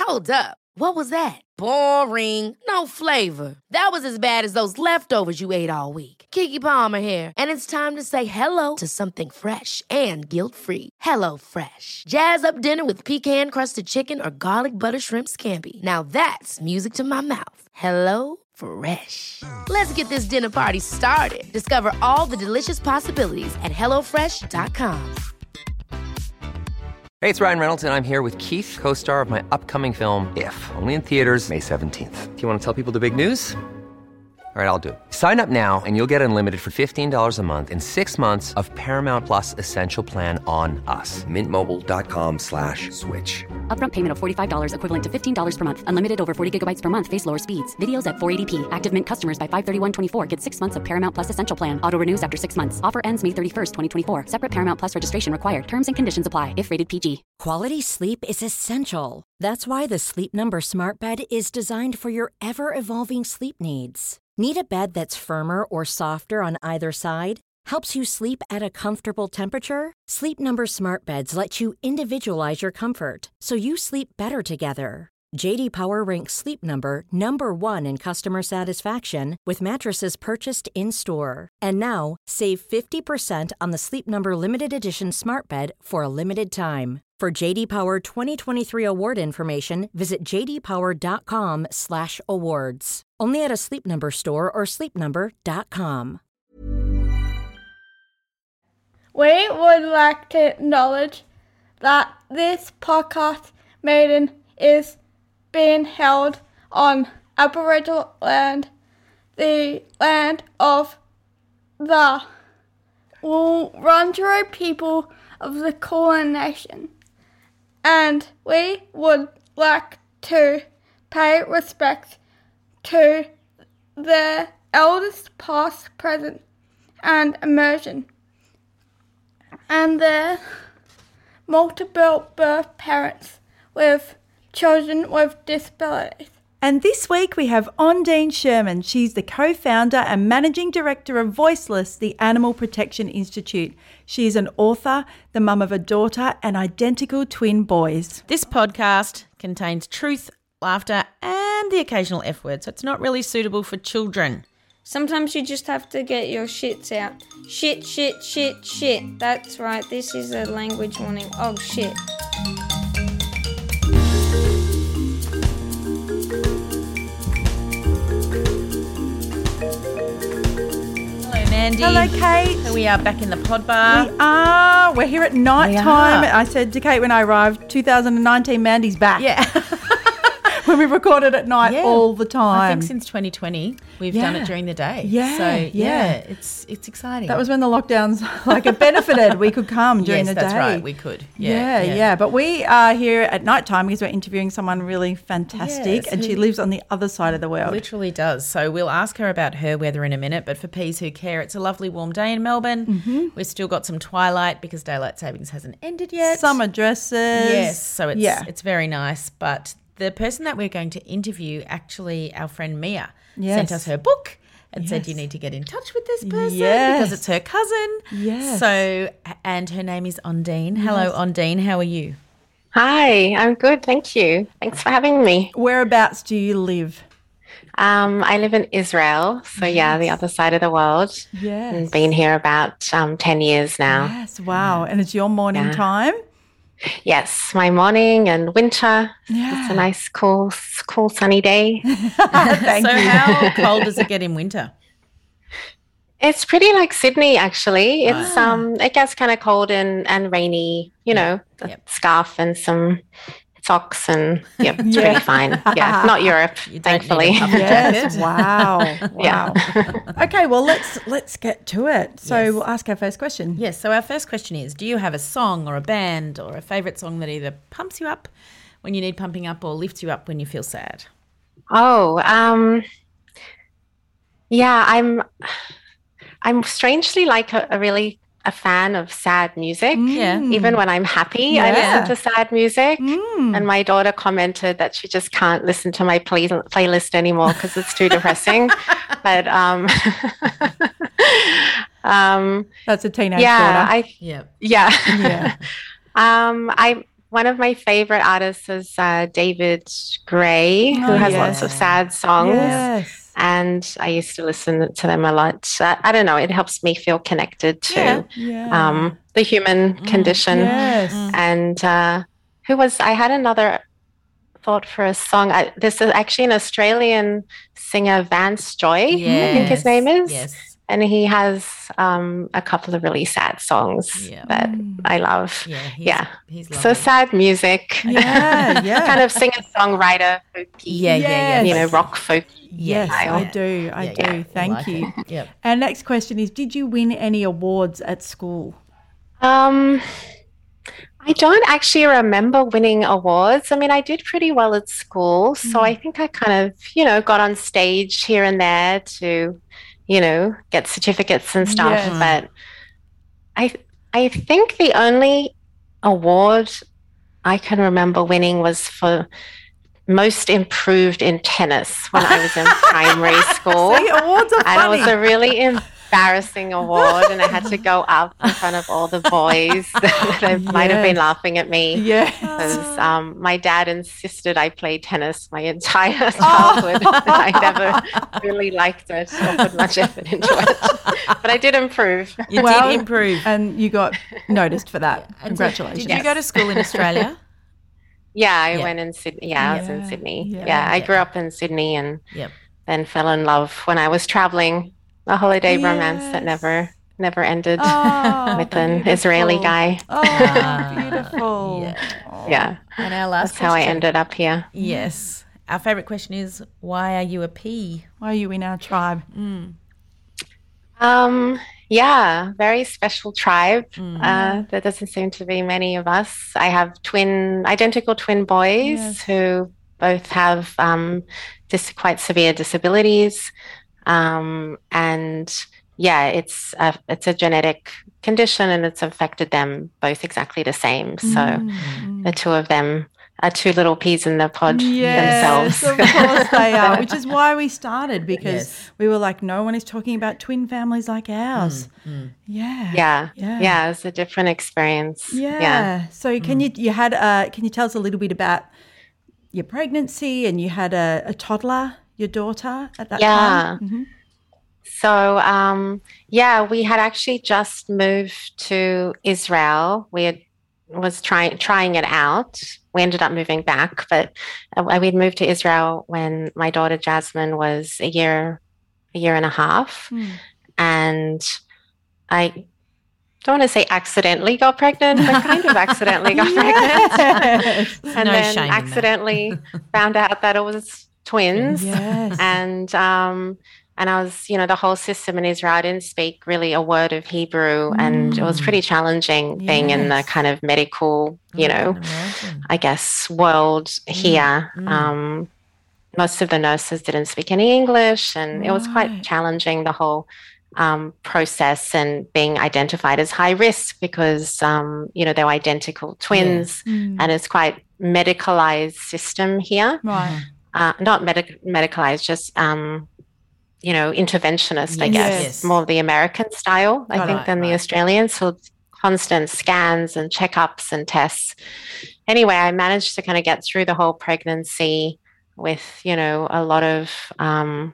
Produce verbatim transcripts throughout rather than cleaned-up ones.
Hold up. What was that? Boring. No flavor. That was as bad as those leftovers you ate all week. Keke Palmer here, and it's time to say hello to something fresh and guilt-free. Hello Fresh. Jazz up dinner with pecan-crusted chicken or garlic butter shrimp scampi. Now that's music to my mouth. Hello Fresh. Let's get this dinner party started. Discover all the delicious possibilities at hello fresh dot com. Hey, it's Ryan Reynolds, and I'm here with Keith, co-star of my upcoming film, If, only in theaters May seventeenth. Do you want to tell people the big news? All right, I'll do it. Sign up now and you'll get unlimited for fifteen dollars a month and six months of Paramount Plus Essential Plan on us. Mint Mobile dot com slash switch. Upfront payment of forty-five dollars equivalent to fifteen dollars per month. Unlimited over forty gigabytes per month. Face lower speeds. Videos at four eighty p. Active Mint customers by five thirty-one twenty-four get six months of Paramount Plus Essential Plan. Auto renews after six months. Offer ends May thirty-first, twenty twenty-four. Separate Paramount Plus registration required. Terms and conditions apply if rated P G. Quality sleep is essential. That's why the Sleep Number Smart Bed is designed for your ever-evolving sleep needs. Need a bed that's firmer or softer on either side? Helps you sleep at a comfortable temperature? Sleep Number Smart Beds let you individualize your comfort, so you sleep better together. J D Power ranks Sleep Number number one in customer satisfaction with mattresses purchased in-store. And now, save fifty percent on the Sleep Number Limited Edition Smart Bed for a limited time. For J D Power twenty twenty-three award information, visit j d power dot com slash awards. Only at a Sleep Number store or sleep number dot com. We would like to acknowledge that this podcast meeting is being held on Aboriginal land, the land of the Wurundjeri people of the Kulin Nation. And we would like to pay respect to the elders past, present, and emerging, and their multiple birth parents with children with disabilities. And this week we have Ondine Sherman. She's the co-founder and managing director of Voiceless, the Animal Protection Institute. She is an author, the mum of a daughter and identical twin boys. This podcast contains truth, laughter and the occasional F word, so it's not really suitable for children. Sometimes you just have to get your shits out. Shit, shit, shit, shit. That's right, this is a language warning. Oh, shit. Mandy. Hello, Kate. So we are back in the pod bar. We are. We're here at night We time. are. I said to Kate when I arrived, two thousand nineteen, Mandy's back. Yeah. When we recorded at night Yeah. all the time. I think since twenty twenty we've Yeah. done it during the day. Yeah, So yeah, yeah. it's it's exciting. That was when the lockdowns like it benefited. We could come during yes, the day. that's right. We could. Yeah, Yeah, yeah, yeah. But we are here at night time because we're interviewing someone really fantastic Yes, and she who- lives on the other side of the world. Literally does. So we'll ask her about her weather in a minute. But for P's who care, it's a lovely warm day in Melbourne. Mm-hmm. We've still got some twilight because daylight savings hasn't ended yet. Summer dresses. Yes, so it's yeah. it's very nice. But the person that we're going to interview, actually, our friend Mia Yes. sent us her book and said Yes. you need to get in touch with this person Yes. because it's her cousin. Yes. So, and her name is Ondine. Hello, Ondine. How are you? Hi, I'm good. Thank you. Thanks for having me. Whereabouts do you live? Um, I live in Israel. So, yeah, the other side of the world. Yes. And been here about um, ten years now. Yes, wow. And it's your morning Yeah. time? Yes, my morning and winter. Yeah. It's a nice, cool, cool sunny day. Thank so you. how cold does it get in winter? It's pretty like Sydney, actually. It's um, it gets kind of cold and, and rainy, you know, a Yep. scarf and some socks and, yep, it's Yeah. pretty fine. Yeah, not Europe, You don't thankfully. need a puffer Yes, jacket. wow. Yeah. Wow. Okay, well let's let's get to it. So Yes. we'll ask our first question. Yes, so our first question is, do you have a song or a band or a favourite song that either pumps you up when you need pumping up or lifts you up when you feel sad? Oh, um, yeah, I'm I'm strangely like a, a really a fan of sad music. Yeah. Even when I'm happy, I Yeah. listen to sad music. Mm. And my daughter commented that she just can't listen to my play- playlist anymore because it's too depressing. But um, um, That's a teenage yeah, daughter. I Yeah. yeah. Yeah. um, I one of my favorite artists is uh, David Gray, who Oh, has yes. lots of sad songs. Yes. And I used to listen to them a lot. I, I don't know, it helps me feel connected to Yeah. Yeah. um, the human condition. Yes. And uh, who was, I had another thought for a song. I, this is actually an Australian singer, Vance Joy, I think his name is. Yes. And he has um, a couple of really sad songs Yeah. that I love. Yeah. He's, Yeah. He's So lovely. sad music. Yeah, yeah. Kind of singer-songwriter, folky, Yeah, yeah, yeah. you know, rock folk. Yes, Yeah. I do. I Yeah, do. yeah. Thank Like you. it. Yep. And next question is, did you win any awards at school? Um, I don't actually remember winning awards. I mean, I did pretty well at school, so I think I kind of, you know, got on stage here and there to, you know, get certificates and stuff. Yes. But I, I think the only award I can remember winning was for most improved in tennis when I was in primary school. See, awards are And it funny. was a really embarrassing award, and I had to go up in front of all the boys that might have been Yes. laughing at me. Yes. Because um, my dad insisted I play tennis my entire childhood. I never really liked it or put much effort into it. But I did improve. You Well, did improve. And you got noticed for that. And so Congratulations. Did you go to school in Australia? Yeah, I Yeah. went in Sydney. Yeah, I was Yeah, in Sydney. yeah. Yeah, I Yeah. grew up in Sydney and Yep. then fell in love when I was traveling. A holiday romance that Yes. never never ended Oh, with an Israeli beautiful. guy. Oh, Ah, beautiful. yeah. Oh. Yeah, And our last that's how I question. ended up here. Yes. Our favourite question is, why are you a P? Why are you in our tribe? Um, yeah, very special tribe. Mm. Uh, there doesn't seem to be many of us. I have twin, identical twin boys Yes. who both have um, dis- quite severe disabilities, um, and yeah, it's a, it's a genetic condition, and it's affected them both exactly the same. So Mm. the two of them are two little peas in the pod Yes, themselves. of course they are, which is why we started, because Yes. we were like, no one is talking about twin families like ours. Yeah. Yeah, Yeah. yeah, it's a different experience. Yeah. yeah. So can you you had uh can you tell us a little bit about your pregnancy, and you had a, a toddler, your daughter at that Yeah. time? Mhm. So, um, yeah, we had actually just moved to Israel. We had was trying trying it out. We ended up moving back, but uh, we'd moved to Israel when my daughter Jasmine was a year, a year and a half, Mm. and I don't want to say accidentally got pregnant, but kind of accidentally got pregnant, Yes. and No then shame in that. accidentally found out that it was twins. Yes. And um, and I was, you know, the whole system in Israel, I didn't speak really a word of Hebrew, and it was pretty challenging being in the Yes. kind of medical, you know, I can imagine. I guess, world here. Um, most of the nurses didn't speak any English, and it was quite Right. challenging, the whole um, process, and being identified as high risk because, um, you know, they were identical twins, Mm. and it's quite medicalized system here. Right. Uh, not medic- medicalized, just um, you know, interventionist, I Yes. guess, Yes. more of the American style, I Right, think, right, than the right. Australian. So it's constant scans and checkups and tests. Anyway, I managed to kind of get through the whole pregnancy with, you know, a lot of um,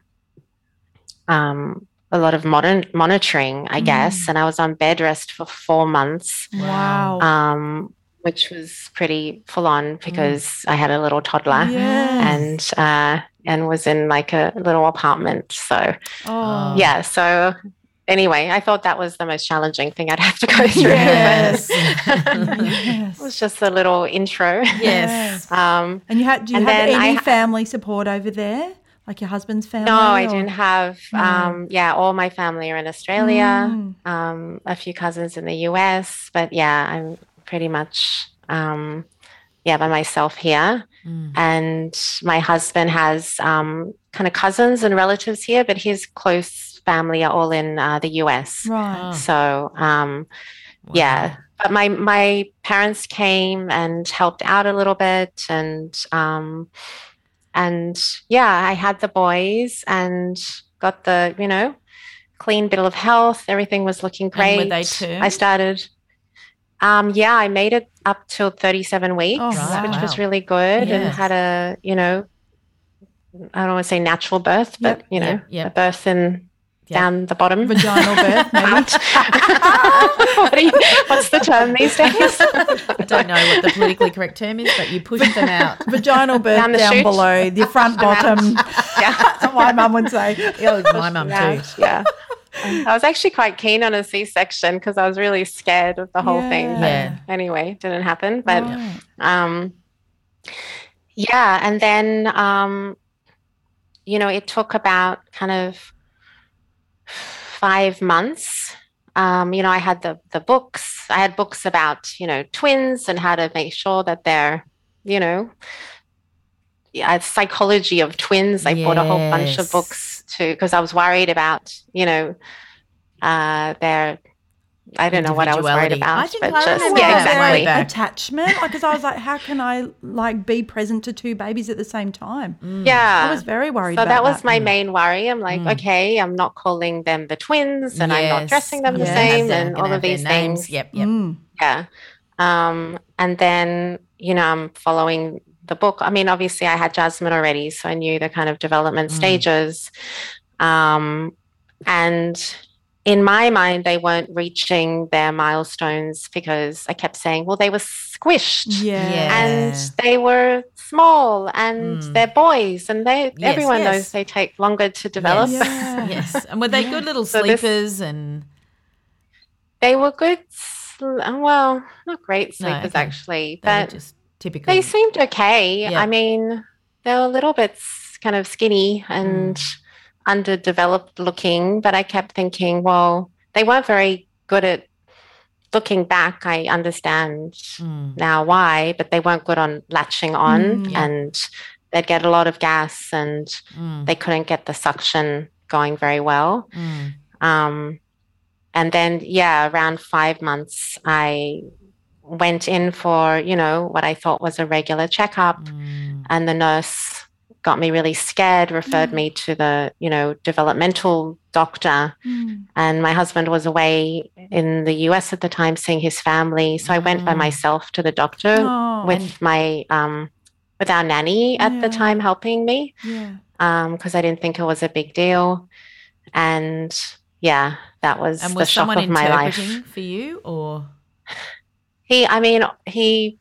um, a lot of modern monitoring, I guess. And I was on bed rest for four months. Wow. Um, which was pretty full on because I had a little toddler Yes. and uh, and was in like a little apartment. So Oh. yeah, so anyway, I thought that was the most challenging thing I'd have to go through. Yes. It was just a little intro. Yes. Um, And you had do you And have then I any ha- family support over there? Like your husband's family? no, I or- didn't have. Um, yeah, all my family are in Australia. Mm. Um, a few cousins in the U S, but yeah, I'm pretty much um, yeah by myself here. And my husband has um, kind of cousins and relatives here, but his close family are all in uh, the U S. Right. So um, yeah, but my my parents came and helped out a little bit, and um, and yeah, I had the boys and got the you know clean bill of health. Everything was looking great. were they term? I started. Um, yeah, I made it up till thirty-seven weeks, Oh, wow. which was really good, and Yes. had a, you know, I don't want to say natural birth, but, Yep. you know, Yep, yep. a birth in Yep. down the bottom. Vaginal birth, maybe. what do you, what's the term these days? I don't know what the politically correct term is, but you pushed them out. Vaginal birth Down down, the chute. below, the front bottom. yeah. My mum would say. Yeah, my mum too. Out, yeah. I was actually quite keen on a C-section because I was really scared of the whole thing. But Yeah. anyway, it didn't happen. But Right. um, yeah, and then um, you know, it took about kind of five months. Um, you know, I had the the books. I had books about, you know, twins and how to make sure that they're, you know, yeah, psychology of twins. I bought a whole bunch of Yes. books to because I was worried about, you know, uh, their. I don't know what I was worried Individuality. about, I think but I just remember yeah, that exactly. way back. Attachment, like, because I was like, how can I like be present to two babies at the same time? Yeah, I was very worried so about that was that. my main worry. I'm like, okay, I'm not calling them the twins, and I'm not Yes. dressing them the Yeah. same, They're and gonna all have of their these names. things. Yep, yep. Mm. Yeah. Um, and then, you know, I'm following the book. I mean, obviously I had Jasmine already, so I knew the kind of development stages. Um, and in my mind, they weren't reaching their milestones because I kept saying, well, they were squished Yeah. Yeah. and they were small and Mm. they're boys and they Yes, everyone yes. knows they take longer to develop. Yes. Yeah. Yes. And were they good little So this- sleepers and They were good, sl- well, not great No, sleepers okay. actually, they were but just typical? they seemed okay. Yeah. I mean, they were a little bit s- kind of skinny and Mm. underdeveloped looking, but I kept thinking, well, they weren't very good at looking back. I understand Mm. now why, but they weren't good on latching on Mm. Yeah. and they'd get a lot of gas and Mm. they couldn't get the suction going very well. Mm. Um, and then, yeah, around five months, I went in for, you know, what I thought was a regular checkup. Mm. And the nurse got me really scared, referred me to the, you know, developmental doctor. Mm. And my husband was away in the U S at the time seeing his family. So I went by Mm. myself to the doctor Oh, with my, um, with our nanny at the Yeah. time helping me yeah. because I didn't think it was a big deal. And yeah, that was And the was shock someone of my life. interpreting for you or? He, I mean, he,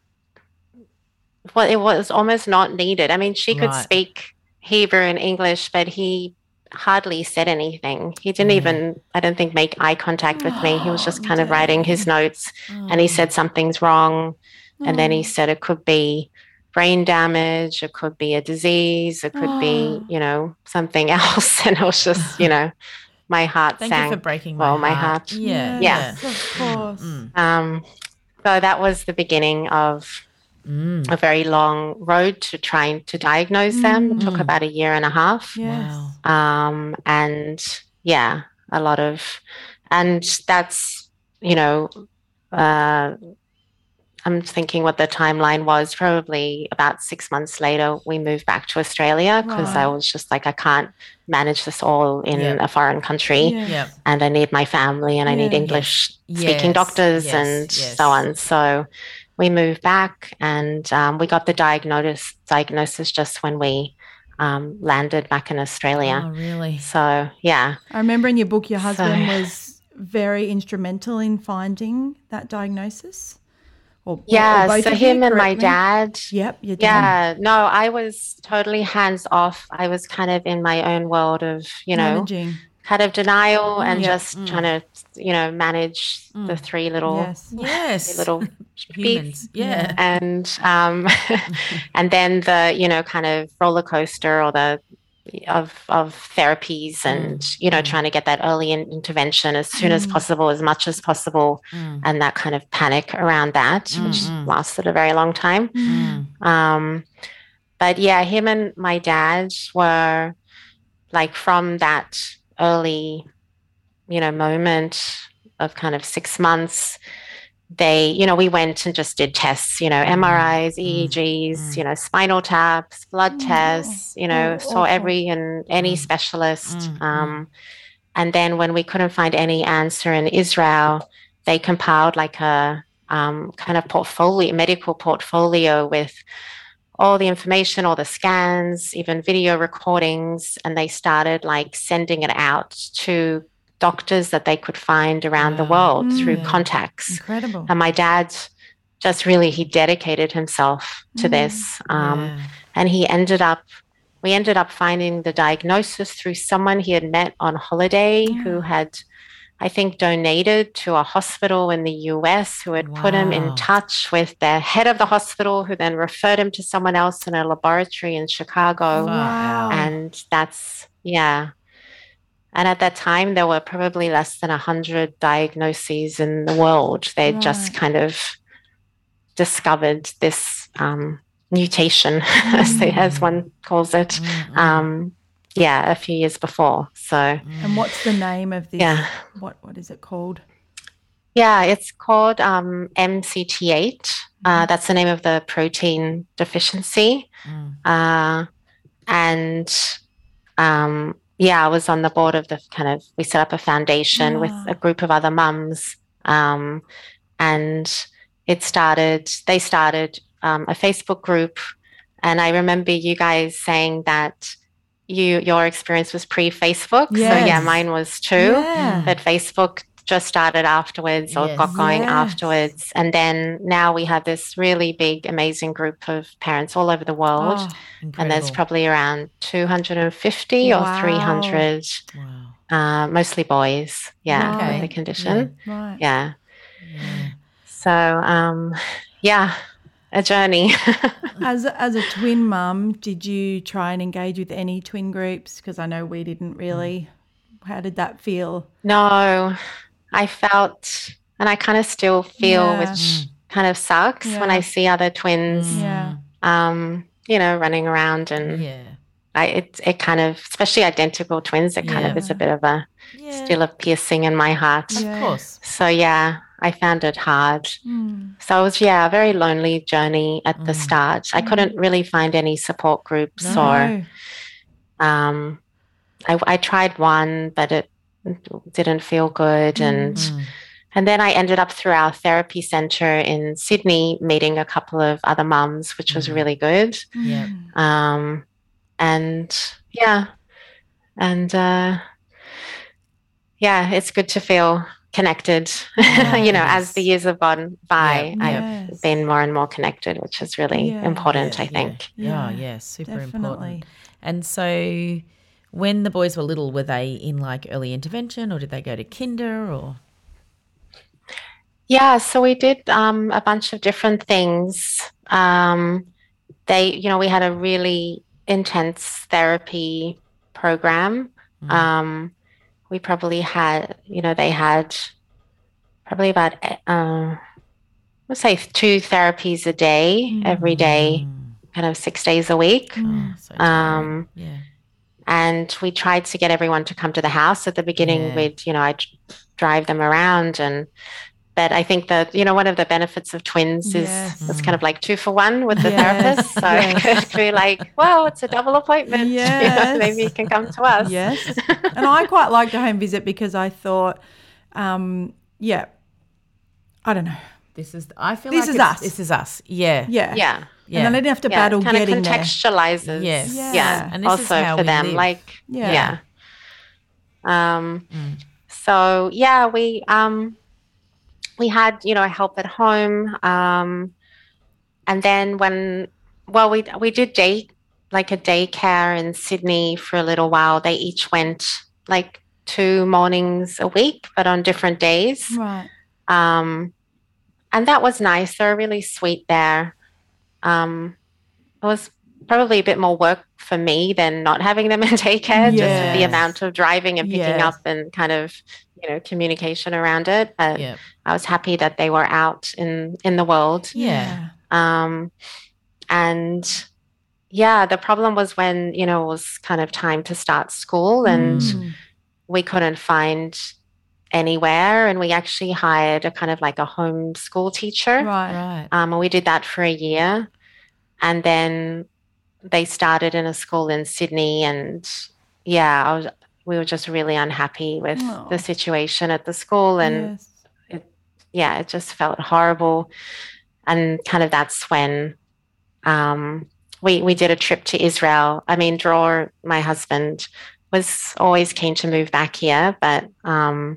well, it was almost not needed. I mean, she could Right. speak Hebrew and English, but he hardly said anything. He didn't Yeah. even, I don't think, make eye contact with me. He was just Oh, kind of writing his notes and he said something's wrong. And then he said it could be brain damage, it could be a disease, it could be, Oh. you know, something else. And it was just, you know, my heart Thank sank. you for breaking my well, my heart. heart. Yeah. Yes, Yeah. of course. Mm. Um, so that was the beginning of Mm. a very long road to trying to diagnose them. It took Mm. about a year and a half. Yes. Wow. Um, and yeah, a lot of, and that's, you know, uh, I'm thinking what the timeline was. Probably about six months later, we moved back to Australia because I Right. was just like, I can't manage this all in Yeah. a foreign country. Yeah. Yeah. And I need my family and I need Yeah. English Yes. speaking Yes. doctors Yes. and Yes. so on. So we moved back and um, we got the diagnosis, diagnosis just when we um, landed back in Australia. Oh, really? So, yeah. I remember in your book, your husband So- was very instrumental in finding that diagnosis. Or, or- or Yeah, both so of you, him and my correct me? dad. Yep, your dad. Yeah, no, I was totally hands off. I was kind of in my own world of, you know, Managing. kind of denial and Yeah. just trying to, you know, manage the three little Yes. Yes. little Humans. Yeah. and um and then the, you know, kind of roller coaster or the of of therapies and you know trying to get that early in- intervention as soon as possible, as much as possible, Mm. and that kind of panic around that, which Mm, mm. lasted a very long time. Mm. Um, but yeah, him and my dad were like from that early, you know, moment of kind of six months. They, you know, we went and just did tests, you know, M R Is, E E Gs, you know, spinal taps, blood tests, you know, Oh, saw awful. every and any specialist. Mm, Um, and then when we couldn't find any answer in Israel, they compiled like a um, kind of portfolio, medical portfolio with all the information, all the scans, even video recordings, and they started like sending it out to doctors that they could find around the world Mm. through Yeah. contacts. Incredible. And my dad just really, he dedicated himself to Mm. this. Um, Yeah. And he ended up, we ended up finding the diagnosis through someone he had met on holiday who had, I think, donated to a hospital in the U S who had put him Wow. in touch with the head of the hospital, who then referred him to someone else in a laboratory in Chicago. Wow. And that's, yeah. And at that time, there were probably less than one hundred diagnoses in the world. They'd Right. just kind of discovered this um, mutation, as, they, as one calls it, um, yeah, a few years before. So, And what's the name of this? Yeah. What What is it called? yeah, it's called um, M C T eight. Uh, that's the name of the protein deficiency. Uh, and um, yeah, I was on the board of the kind of, we set up a foundation with a group of other mums. Um, and it started, they started um, a Facebook group. And I remember you guys saying that you your experience was pre-Facebook. So yeah, Yes. mine was too. Yeah. But Facebook just started afterwards or Yes. got going Yes. afterwards. And then now we have this really big, amazing group of parents all over the world. Oh, and there's Incredible. probably around two hundred fifty Wow. or three hundred, Wow. uh, mostly boys, yeah, Okay. with the condition. right. Yeah. Yeah. So, um, yeah, a journey. As a, as a twin mum, did you try and engage with any twin groups? Because I know we didn't really. How did that feel? No, I felt, and I kind of still feel, Yeah. which kind of sucks when I Yeah. see other twins, Yeah. um, you know, running around, and Yeah. I, it, it kind of, especially identical twins, it kind of Yeah. is a bit of a Yeah. still a piercing in my heart. Of Yeah. course. So yeah, I found it hard. Mm. So it was, yeah, a very lonely journey at the Mm. start. I couldn't really find any support groups or, No. um, I, I tried one, but it didn't feel good. And, Mm. and then I ended up through our therapy center in Sydney, meeting a couple of other mums, which was really good. Yeah. Um, and yeah, and, uh, yeah, it's good to feel connected, you know, as the years have gone by. Yeah. I've Yes. been more and more connected, which is really Yeah. important, I Yeah. think. Yeah. Yeah, Yeah. Super definitely. important. And so, when the boys were little, were they in like early intervention, or did they go to kinder, or? Yeah, so we did um, a bunch of different things. Um, they, you know, we had a really intense therapy program. Um, we probably had, you know, they had probably about, uh, let's say two therapies a day, every day, kind of six days a week. Oh, so tiring. Um, yeah. and we tried to get everyone to come to the house. At the beginning, Yeah. we'd, you know, I'd drive them around, and but I think that, you know, one of the benefits of twins is Yes. it's kind of like two for one with the Yes, therapist. So yes. it could be like, well, it's a double appointment. You know, Yes. maybe you can come to us. Yes. And I quite liked a home visit because I thought, um, yeah, I don't know. This is. I feel This like is it's- us. This is us. Yeah. Yeah. Yeah. Yeah. And then I didn't have to Yeah, battle kind of getting there. contextualizes. Yes. Yeah. Yeah. And this is also how for we them, live. like, Yeah. yeah. Um, so yeah, we, um, we had, you know, help at home. Um, and then when, well, we, we did day, like a daycare in Sydney for a little while. They each went like two mornings a week, but on different days. Right. Um, and that was nice. They were really sweet there. Um, it was probably a bit more work for me than not having them in daycare, just with the Yes. amount of driving and picking Yes. up and kind of, you know, communication around it. But Yeah. I was happy that they were out in, in the world. Yeah. Um, and yeah, the problem was when, you know, it was kind of time to start school and Mm. we couldn't find anywhere. And we actually hired a kind of like a home school teacher. Right. Right. Um, and we did that for a year. And then they started in a school in Sydney. And yeah, I was, we were just really unhappy with Oh. the situation at the school. And Yes. yeah, it just felt horrible. And kind of that's when um, we we did a trip to Israel. I mean, Dror, my husband, was always keen to move back here, but um,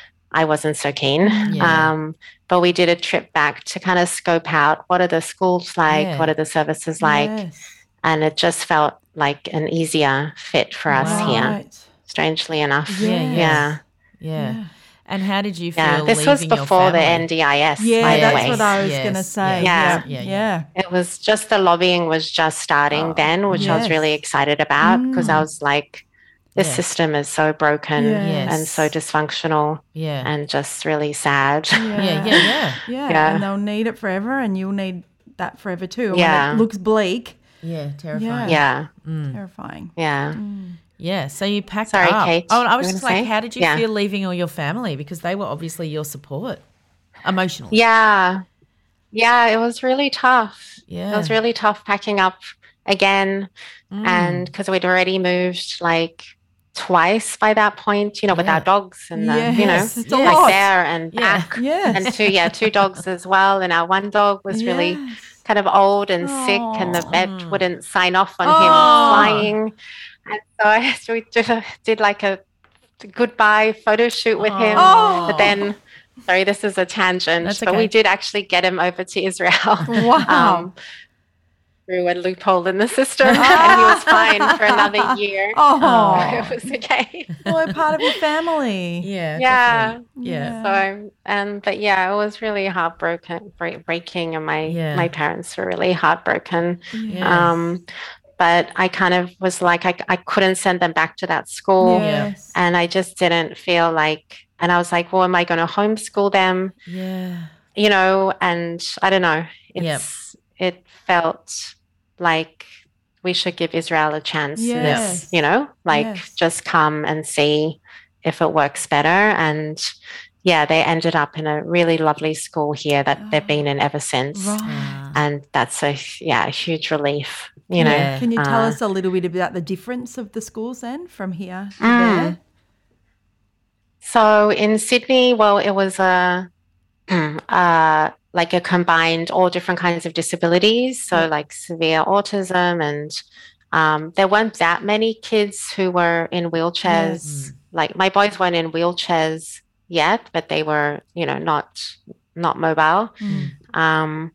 I wasn't so keen. Yeah. Um, but we did a trip back to kind of scope out what are the schools like, Yeah. what are the services like, Yes. and it just felt like an easier fit for us here, Right. strangely enough. Yeah, Yeah, yeah. yeah. Yeah. And how did you feel Yeah, this was leaving your before the family? N D I S, Yeah, by the that's way. what I was Yes, going to say. yeah, yeah, yeah. yeah. It was just the lobbying was just starting Oh, then, which I was yes. really excited about because I was like, this Yeah. system is so broken Yes. and so dysfunctional Yeah. and just really sad. yeah, yeah, yeah. Yeah, Yeah. and they'll need it forever, and you'll need that forever too. And Yeah. when it looks bleak, Yeah, terrifying. Yeah. Yeah, terrifying. yeah. Yeah, so you packed Sorry, up. Kate, Oh, I you was were just gonna like, say? how did you Yeah. feel leaving all your family? Because they were obviously your support emotionally. Yeah. Yeah, it was really tough. Yeah. It was really tough packing up again. Mm. And because we'd already moved like twice by that point, you know, with Yeah. our dogs and the, you know, Yes, it's a like lot. there and Yeah. back. Yes. And two, yeah, two dogs as well. And our one dog was really Yes. kind of old and sick, and the Aw. vet wouldn't sign off on Oh. him flying. And so I so we did, did like a goodbye photo shoot with him. Oh. But then, sorry, this is a tangent, That's but okay. we did actually get him over to Israel. Wow. um, through a loophole in the system, and he was fine for another year. Oh. It was okay. Well, they're part of your family. Yeah. Yeah. definitely. Yeah. So, and but yeah, it was really heartbroken, break, breaking, and my Yeah. my parents were really heartbroken. Yeah. Um, but I kind of was like, I I couldn't send them back to that school, Yes. and I just didn't feel like. And I was like, well, am I going to homeschool them? Yeah. You know, and I don't know. It's it felt like we should give Israel a chance in Yes. this, you know, like Yes. just come and see if it works better. And yeah, they ended up in a really lovely school here that they've been in ever since. Right. Ah. And that's a, yeah, a huge relief, you know. Yeah. Can you tell Uh, us a little bit about the difference of the schools then from here to Mm. there? So in Sydney, well, it was a, uh, like a combined all different kinds of disabilities. So like severe autism, and um, there weren't that many kids who were in wheelchairs. Yes. Like my boys weren't in wheelchairs yet, but they were, you know, not not mobile. Um,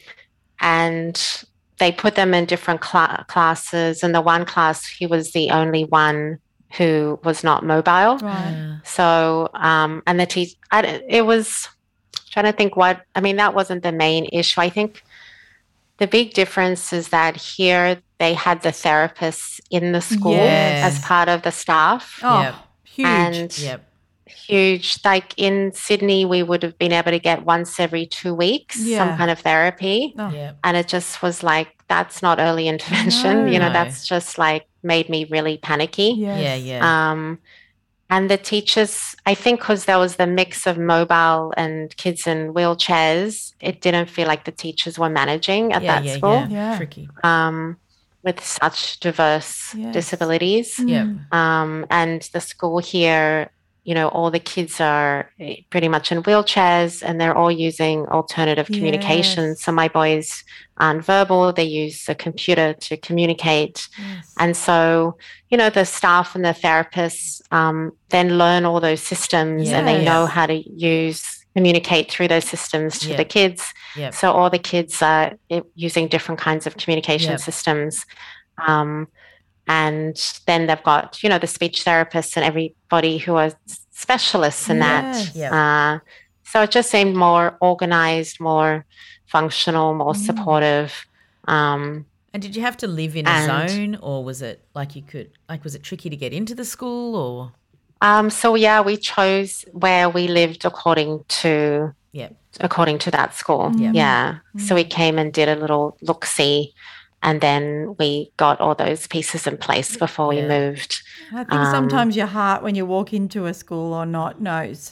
and they put them in different cla classes. And the one class, he was the only one who was not mobile. Right. Yeah. So, um, and the teach, I, it was trying to think what, I mean, that wasn't the main issue. I think the big difference is that here they had the therapists in the school Yes. as part of the staff. Oh, Yep. huge. And Yep. huge, like in Sydney, we would have been able to get once every two weeks Yeah. some kind of therapy. Oh. Yep. And it just was like, that's not early intervention. You know, No. that's just like made me really panicky. Yes. Yeah. Yeah. Um, and the teachers, I think because there was the mix of mobile and kids in wheelchairs, it didn't feel like the teachers were managing at yeah. that Yeah. school Yeah. Yeah. Tricky. um, with such diverse Yes. disabilities. Yep. Um, and the school here, you know, all the kids are eh, pretty much in wheelchairs, and they're all using alternative communication. Yes. So my boys aren't verbal, they use a computer to communicate. Yes. And so, you know, the staff and the therapists um, then learn all those systems, and they Yes. know how to use, communicate through those systems to Yeah. the kids. Yep. So all the kids are eh, using different kinds of communication Yep. systems. Um, and then they've got, you know, the speech therapists and everybody who are specialists in Yes. that. Yep. Uh, so it just seemed more organized, more functional, more Mm. supportive. Um, And did you have to live in a And- zone, or was it like you could, like, was it tricky to get into the school, or? um, so yeah, we chose where we lived according to Yeah. according to that school. Yeah. Yeah. So we came and did a little look-see, and then we got all those pieces in place before we Yeah. moved. I think Um, sometimes your heart, when you walk into a school or not, knows.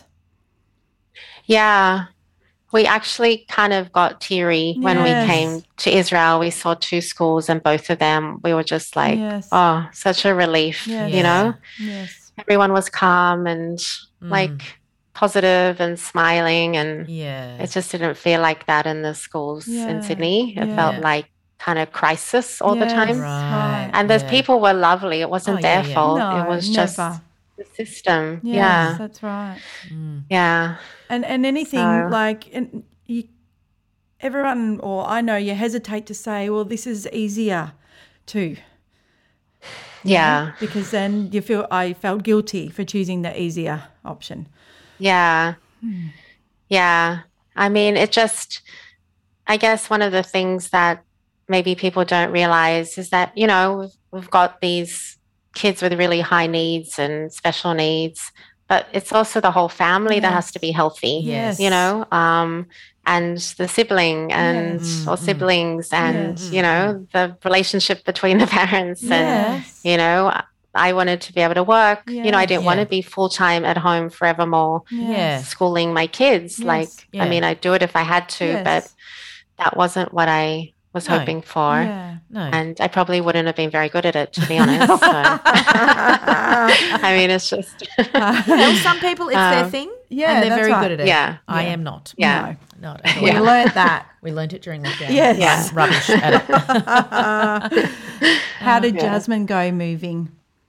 Yeah. We actually kind of got teary when Yes. we came to Israel. We saw two schools, and both of them, we were just like, Yes. oh, such a relief, Yes. you know? Yes. Everyone was calm and Mm. like, positive and smiling, and Yeah. it just didn't feel like that in the schools Yeah, in Sydney. It yeah. felt like kind of crisis all the Yes, time. Right. And those yeah. people were lovely. It wasn't Oh, yeah, their yeah. fault. No, it was just never. the system. Yes, Yeah. that's right. Yeah. And and anything So- like and you, everyone, or I know you hesitate to say, well, this is easier too. Yeah. Because then you feel, I felt guilty for choosing the easier option. Yeah. Yeah. I mean, it just, I guess one of the things that maybe people don't realize is that, you know, we've, we've got these kids with really high needs and special needs, but it's also the whole family that has to be healthy, Yes. you know, um, and the sibling and Yes. or siblings and, Yes. you know, the relationship between the parents and, Yes. you know, I wanted to be able to work. You know, I didn't want Yeah. to be full-time at home forevermore Yeah. schooling my kids. Yes. Like, Yeah. I mean, I'd do it if I had to, Yes. but that wasn't what I was No. hoping for. Yeah. No. And I probably wouldn't have been very good at it, to be honest. So. I mean, it's just, Well, some people, it's their Um, thing. yeah, and they're that's very right. good at it. Yeah. I Yeah. am not. yeah. Not at all. We Yeah. learnt that. We learnt it during lockdown. Yes. Yeah. I'm rubbish at it. How did Yeah. Jasmine go moving?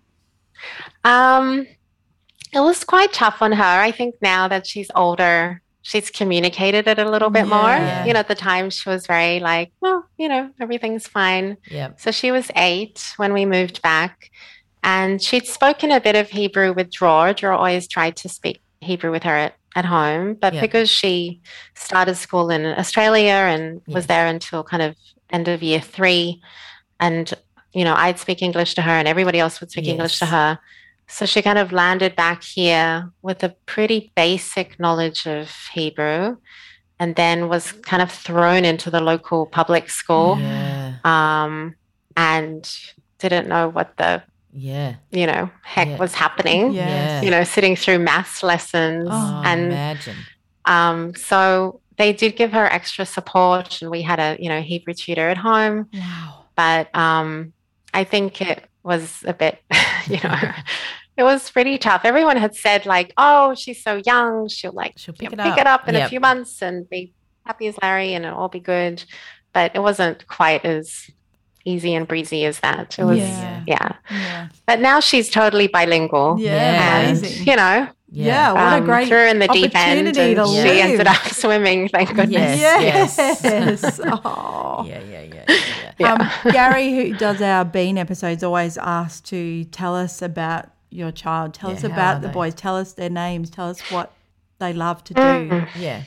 Um, it was quite tough on her. I think now that she's older, she's communicated it a little bit Yeah. more. You know, at the time she was very like, well, you know, everything's fine. Yep. So she was eight when we moved back, and she'd spoken a bit of Hebrew with Draw. Draw always tried to speak Hebrew with her at, at home, but Yeah. because she started school in Australia and Yeah. was there until kind of end of year three, and, you know, I'd speak English to her and everybody else would speak English to Yes. her. So she kind of landed back here with a pretty basic knowledge of Hebrew, and then was kind of thrown into the local public school, Yeah. um, and didn't know what the, Yeah. you know, heck Yeah. was happening. Yes. Yeah. You know, sitting through maths lessons. Oh, and imagine. um, so they did give her extra support, and we had a, you know, Hebrew tutor at home. Wow. But um, I think it was a bit, you know, it was pretty tough. Everyone had said like, oh, she's so young. She'll like She'll you pick know, it pick up. it up in Yep. a few months and be happy as Larry and it'll all be good. But it wasn't quite as easy and breezy as that. It was, Yeah. yeah. Yeah. But now she's totally bilingual. Yeah. And, Amazing. you know, Yeah. What a um, great threw in the deep end opportunity and to she live. ended up swimming, thank goodness. Yes. Yes. Oh. Yeah, yeah, yeah, yeah. yeah. Yeah. Um, Gary, who does our Bean episodes, always asks to tell us about your child. Tell Yeah, us how are about the they? boys. Tell us their names. Tell us what they love to Mm. do. Yeah.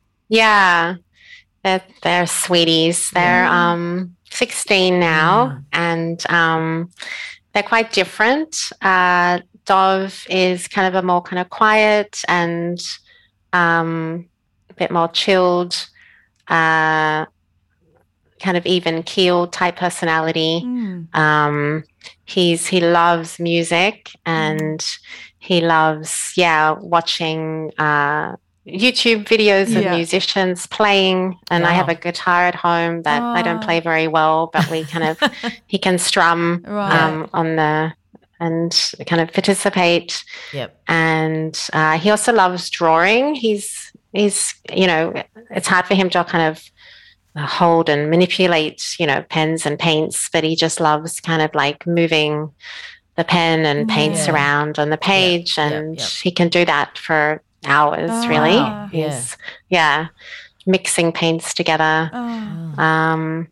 Yeah, they're, they're sweeties. They're um, sixteen now, and um, they're quite different. Uh, Dov is kind of a more kind of quiet and um, a bit more chilled, uh, kind of even keeled type personality. Mm. Um, he's he loves music and he loves yeah watching uh, YouTube videos of Yeah. musicians playing. And I have Wow. a guitar at home that I don't Oh. play very well, but we kind of he can strum Right. um, on the and kind of participate. Yep. And uh, he also loves drawing. He's he's you know it's hard for him to kind of hold and manipulate, you know, pens and paints, but he just loves kind of like moving the pen and paints Yeah. around on the page, yep, and yep. he can do that for hours, Oh, really. wow. He's, yeah, mixing paints together. Oh. Um,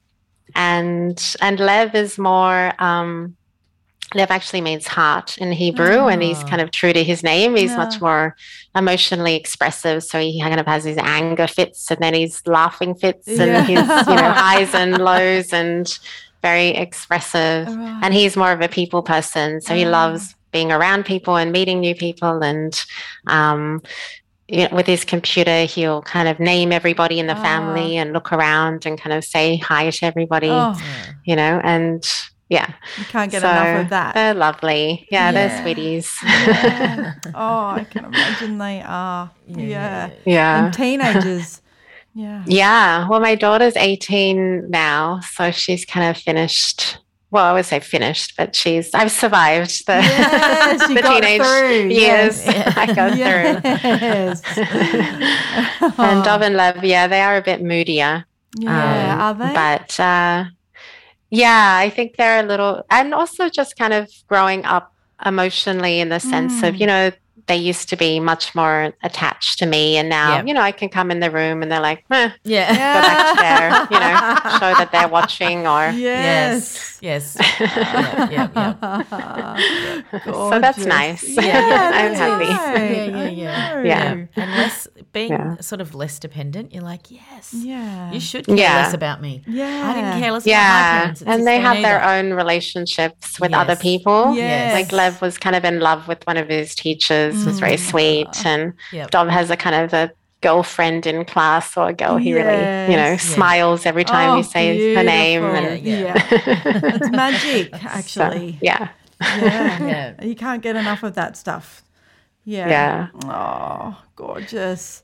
and and Lev is more. Um, Lev actually means heart in Hebrew, and he's Oh. kind of true to his name. He's Yeah. much more emotionally expressive, so he kind of has his anger fits, and then his laughing fits, and Yeah. his you know highs and lows, and very expressive. Right. And he's more of a people person, so he Ah. loves being around people and meeting new people, and um, you know, with his computer, he'll kind of name everybody in the Ah. family and look around and kind of say hi to everybody, Oh, you know, and yeah. you can't get So enough of that. They're lovely. Yeah, Yeah. they're sweeties. Yeah. Oh, I can imagine they are. Yeah. yeah. And teenagers. Yeah. Yeah. Well, my daughter's eighteen now, so she's kind of finished well, I would say finished, but she's, I've survived the, Yes, you the got teenage through. years. Yes. I got Yes. through. And Dov and Lev, yeah, they are a bit moodier. Yeah, Um, are they? But uh, yeah, I think they're a little, and also just kind of growing up emotionally in the sense of, you know, they used to be much more attached to me, and now, Yep. you know, I can come in the room and they're like, eh, Yeah. go back to their, you know, show that they're watching, or Yes. Yes. yeah, yeah, yeah. so that's Gorgeous. nice. Yeah, I'm that's happy. right. Yeah, yeah, yeah. I know. Yeah. And less being Yeah. sort of less dependent, you're like, yes, Yeah. you should care Yeah. less about me. Yeah. I didn't care less about my Yeah, parents at and they have sixteen their either. own relationships with other Yes. people. Yes. Like Lev was kind of in love with one of his teachers, was very sweet, and Yep. Dov has a kind of a girlfriend in class, or a girl he really, you know, Yes. smiles every time Oh, he says her name. beautiful. And Yeah, Yeah. It's magic, so, actually. yeah, Yeah. Yeah. You can't get enough of that stuff. Yeah. yeah. Oh, gorgeous.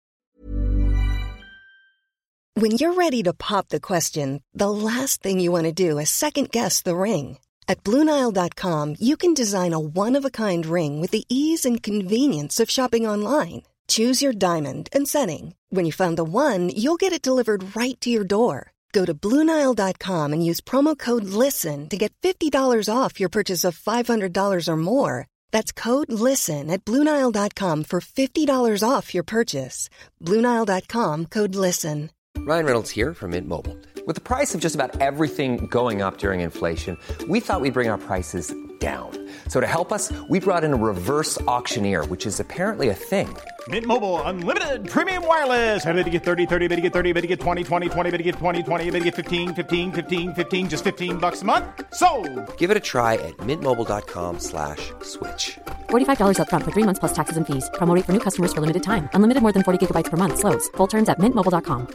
When you're ready to pop the question, the last thing you want to do is second-guess the ring. At Blue Nile dot com, you can design a one-of-a-kind ring with the ease and convenience of shopping online. Choose your diamond and setting. When you find the one, you'll get it delivered right to your door. Go to Blue Nile dot com and use promo code LISTEN to get fifty dollars off your purchase of five hundred dollars or more. That's code LISTEN at Blue Nile dot com for fifty dollars off your purchase. Blue Nile dot com, code LISTEN. Ryan Reynolds here from Mint Mobile. With the price of just about everything going up during inflation, we thought we'd bring our prices down. So to help us, we brought in a reverse auctioneer, which is apparently a thing. Mint Mobile Unlimited Premium Wireless. How to get thirty, thirty, bit to get thirty, bit to get twenty, twenty, twenty, bit to get twenty, twenty, bit to get fifteen, fifteen, fifteen, fifteen, just fifteen bucks a month? Sold! Give it a try at mintmobile.com slash switch. forty-five dollars up front for three months plus taxes and fees. Promo rate for new customers for limited time. Unlimited more than forty gigabytes per month. Slows full terms at mint mobile dot com.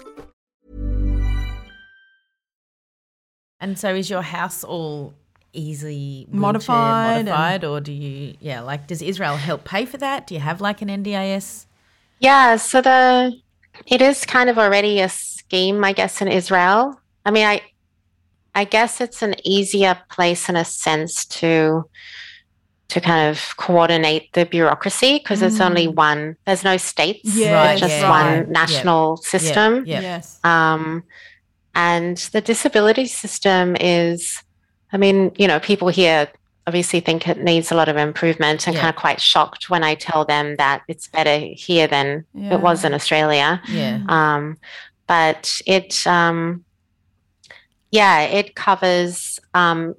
And so is your house all easily wheelchair Modified modified, or do you, yeah, like does Israel help pay for that? Do you have like an N D A S? Yeah, so the it is kind of already a scheme, I guess, in Israel. I mean, I I guess it's an easier place in a sense to to kind of coordinate the bureaucracy, because it's only one. There's no states. Yes, Right, it's just yeah, one right. national system. Yeah. Yes. Um, and the disability system is, I mean, you know, people here obviously think it needs a lot of improvement, and Yeah. kind of quite shocked when I tell them that it's better here than Yeah. it was in Australia. Yeah. Um, but it, um, yeah, it covers, um,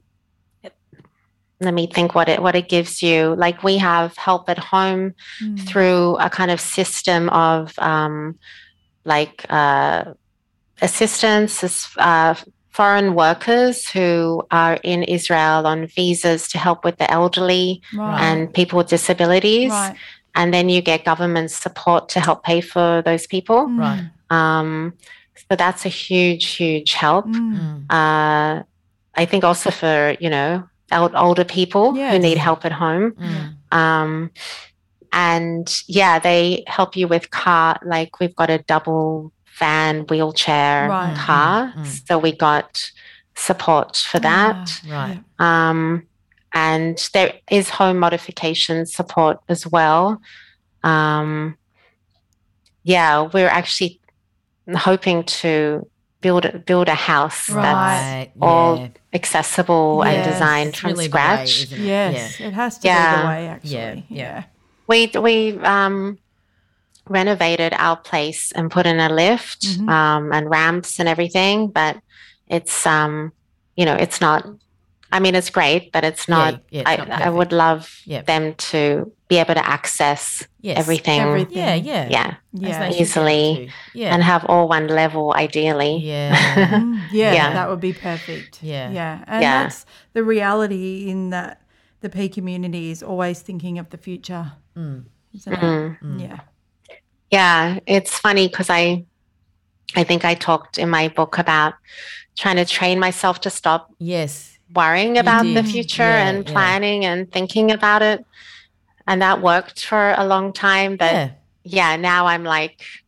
let me think what it, what it gives you. Like we have help at home through a kind of system of, um, like, uh, assistance, uh, foreign workers who are in Israel on visas to help with the elderly Right. and people with disabilities. Right. And then you get government support to help pay for those people. Right. Um, so that's a huge, huge help. Mm. Uh, I think also for, you know, el- older people who Yes. need help at home. Mm. Um, and yeah, they help you with car, like we've got a double van wheelchair Right. car. Mm. So we got support for that. Right. Um, and there is home modification support as well. Um, yeah, we're actually hoping to build a, build a house that's Right. all yeah. accessible and Yes. designed It's from really the way, scratch. isn't it? Yes. Yeah. It has to Yeah. be the way, actually. Yeah, yeah. We we um, renovated our place and put in a lift Mhm. um, and ramps and everything, but it's um, you know, it's not. I mean, it's great, but it's Yeah, not. yeah, it's I, not I would perfect. love Yeah. them to be able to access Yes. everything, Everything. Yeah, yeah. yeah, As Yeah. they should be able easily, to. Yeah. and have all one level, ideally. yeah. Mm, yeah, Yeah. that would be perfect. Yeah. Yeah. And Yeah. that's the reality in that the P community is always thinking of the future. Mm. Isn't it? Mm. Yeah. Yeah, it's funny because I, I think I talked in my book about trying to train myself to stop Yes. worrying about the did. future Yeah, and yeah. planning and thinking about it. And that worked for a long time. But Yeah. yeah, now I'm like,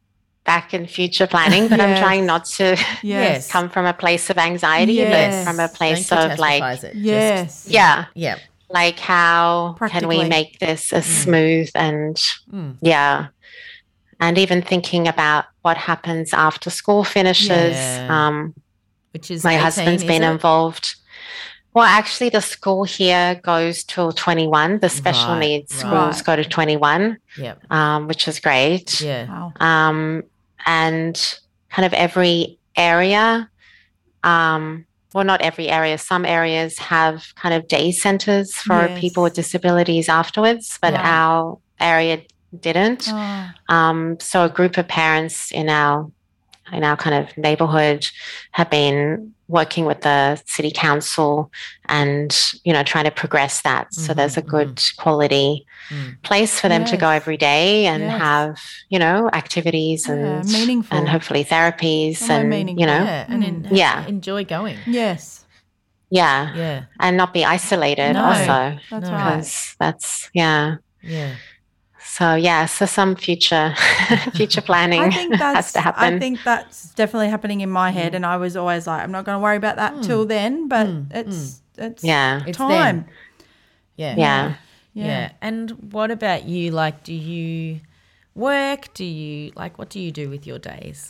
back in future planning, but I'm Yes. trying not to Yes. come from a place of anxiety, Yes. but from a place Don't of like, catastrophize it. Yes. Just, yeah, yeah. like how can we Practically. make this as smooth and yeah. And even thinking about what happens after school finishes. Yeah. Um, Which is my eighteen, husband's is been it? involved. Well, actually, the school here goes till twenty-one. The special Right, needs right. schools Right. go to twenty-one, Yep. um, which is great. Yeah. Wow. Um, and kind of every area, um, well, not every area, some areas have kind of day centers for Yes. people with disabilities afterwards, but Right. our area didn't. Oh, Um, so a group of parents in our in our kind of neighborhood have been working with the city council and, you know, trying to progress that. So there's a good quality Mm. place for them to go Yes. every day and Yes. have, you know, activities Yeah, and meaningful. and hopefully therapies Somewhere and, meaningful. you know, Yeah. And en- Yeah. enjoy going. yes. yeah, Yeah. and not be isolated No. also. That's No. right. Because that's, yeah. Yeah. So, yeah, so some future future planning I think that's has to happen. I think that's definitely happening in my head, and I was always like, I'm not going to worry about that till then. But it's it's Yeah. It's time. Yeah. yeah. Yeah. Yeah. And what about you? Like, do you work? Do you, like, what do you do with your days?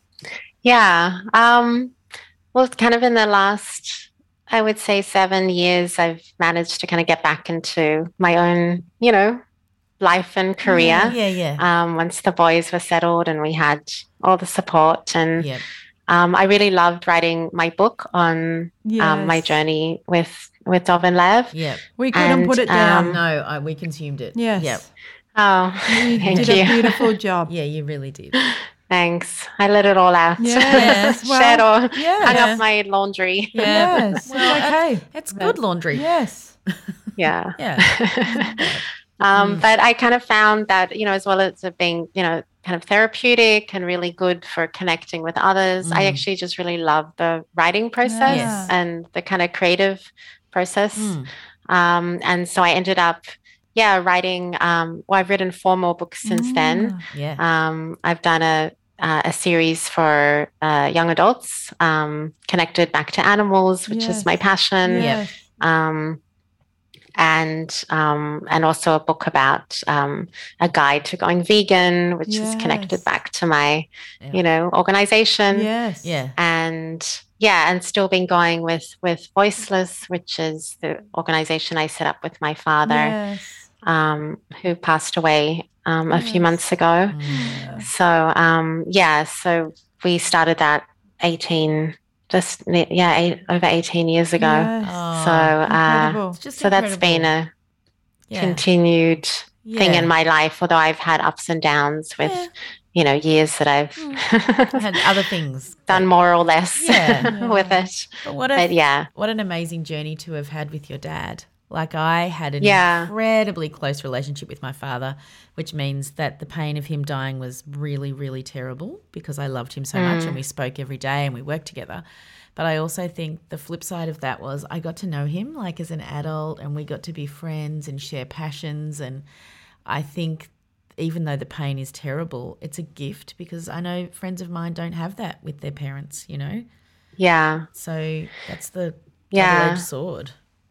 Yeah. Um, well, kind of in the last, I would say, seven years, I've managed to kind of get back into my own, you know, life and career. Yeah. Yeah. Um, once the boys were settled and we had all the support. And Yep. um, I really loved writing my book on um, my Yes. journey with, with Dov and Lev. Yep. We couldn't And, put it down. um, No, I, we consumed it. Yes. Yep. Oh, You thank did you. a beautiful job. Yeah, you really did. Thanks. I let it all out. Yes, well, Shed all, yeah. hung up my laundry. Yeah. Yes, it's okay. It's good laundry. Yes. Yeah. Yeah. Um, But I kind of found that, you know, as well as it being, you know, kind of therapeutic and really good for connecting with others, I actually just really love the writing process Yes. and the kind of creative process. Mm. Um, and so I ended up, yeah, writing. Um, well, I've written four more books since then. Yeah. Um, I've done a uh, a series for uh, young adults, um, connected back to animals, which Yes. is my passion. Yes. Um, and um, and also a book about um, a guide to going vegan, which is connected Yes. back to my, Yeah. you know, organization. Yes. Yeah. And yeah, and still been going with with Voiceless, which is the organization I set up with my father, Yes. um, who passed away um, a few Yes. months ago. Mm. So um, yeah, so we started that eighteen, just ne- yeah, eight, over eighteen years ago. Yes. Oh, So uh, Incredible. it's just so that's been incredible. a Yeah. continued thing Yeah. in my life, although I've had ups and downs with, Yeah. you know, years that I've Had other things. done more or less Yeah. with it. But what a, But yeah, what an amazing journey to have had with your dad. Like, I had an Yeah. incredibly close relationship with my father, which means that the pain of him dying was really, really terrible because I loved him so much and we spoke every day and we worked together. But I also think the flip side of that was I got to know him like as an adult and we got to be friends and share passions. And I think even though the pain is terrible, it's a gift because I know friends of mine don't have that with their parents, you know? yeah, So that's the Yeah. double-edged sword.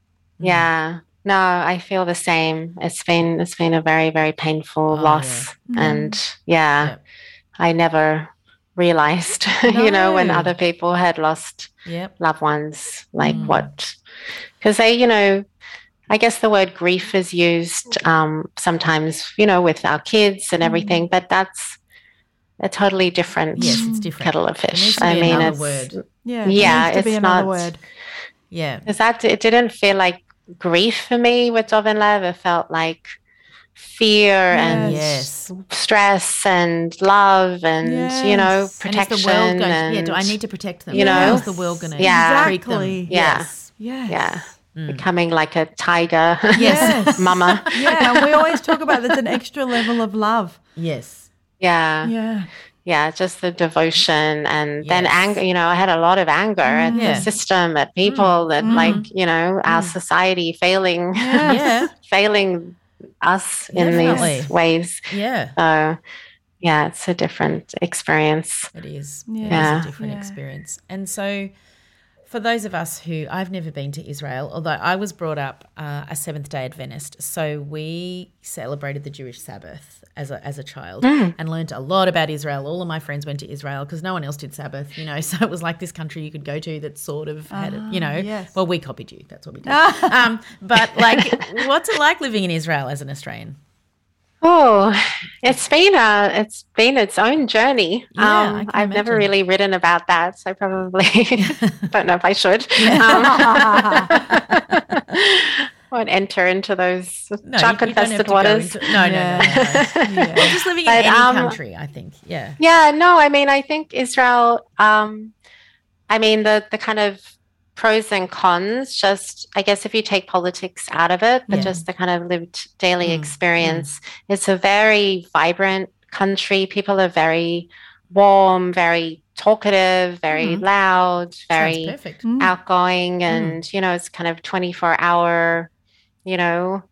yeah. No, I feel the same. It's been it's been a very very painful Oh, loss, and yeah, Yep. I never realized, you know, when No. other people had lost Yep. loved ones, like what, because they, you know, I guess the word grief is used um, sometimes, you know, with our kids and everything, but that's a totally different Yes, it's different. kettle of There needs fish. to I be mean, another it's word. Yeah. Yeah, There needs to be it's another not- word. Yeah. because that it didn't feel like grief for me with Dov and Lev. It felt like fear and Yes. stress and love and you know Yes. And is protection. the world going and, to, yeah, do I need to protect them? you know? How's the world going to Yeah. treat them? Exactly. Yeah. Yes. Yes. yeah, becoming like a tiger, Yes. mama. Yeah. And we always talk about that's an extra level of love. Yes. Yeah, yeah, Yeah. just the devotion and then Yes. anger. You know, I had a lot of anger at Yeah. the system, at people, at like you know our society failing, Yeah. failing us in Definitely. these ways. Yeah. So yeah, it's a different experience. It is. Yeah. It Yeah. is a different Yeah. experience. And so for those of us who, I've never been to Israel, although I was brought up uh, a Seventh-day Adventist, so we celebrated the Jewish Sabbath as a as a child Mm. and learned a lot about Israel. All of my friends went to Israel because no one else did Sabbath, you know, so it was like this country you could go to that sort of had, it, you know, yes. well, we copied you. That's what we did. um, but like, what's it like living in Israel as an Australian? Oh, it's been a, it's been its own journry. Yeah, I um, can I've never imagine. really written about that, so I probably don't know if I should. Um, won't enter into those No, you- junk you don't have infested to go waters. into- no, no, no, no, no. Well, just living in But, any um, country, I think. Yeah. Yeah, no, I mean, I think Israel, um, I mean, the, the kind of pros and cons, just, I guess if you take politics out of it, but Yeah. just the kind of lived daily Mm, experience, it's a very vibrant country. People are very warm, very talkative, very Mhm. loud, Sounds very perfect. Mm. outgoing, and, you know, it's kind of twenty-four hour, you know,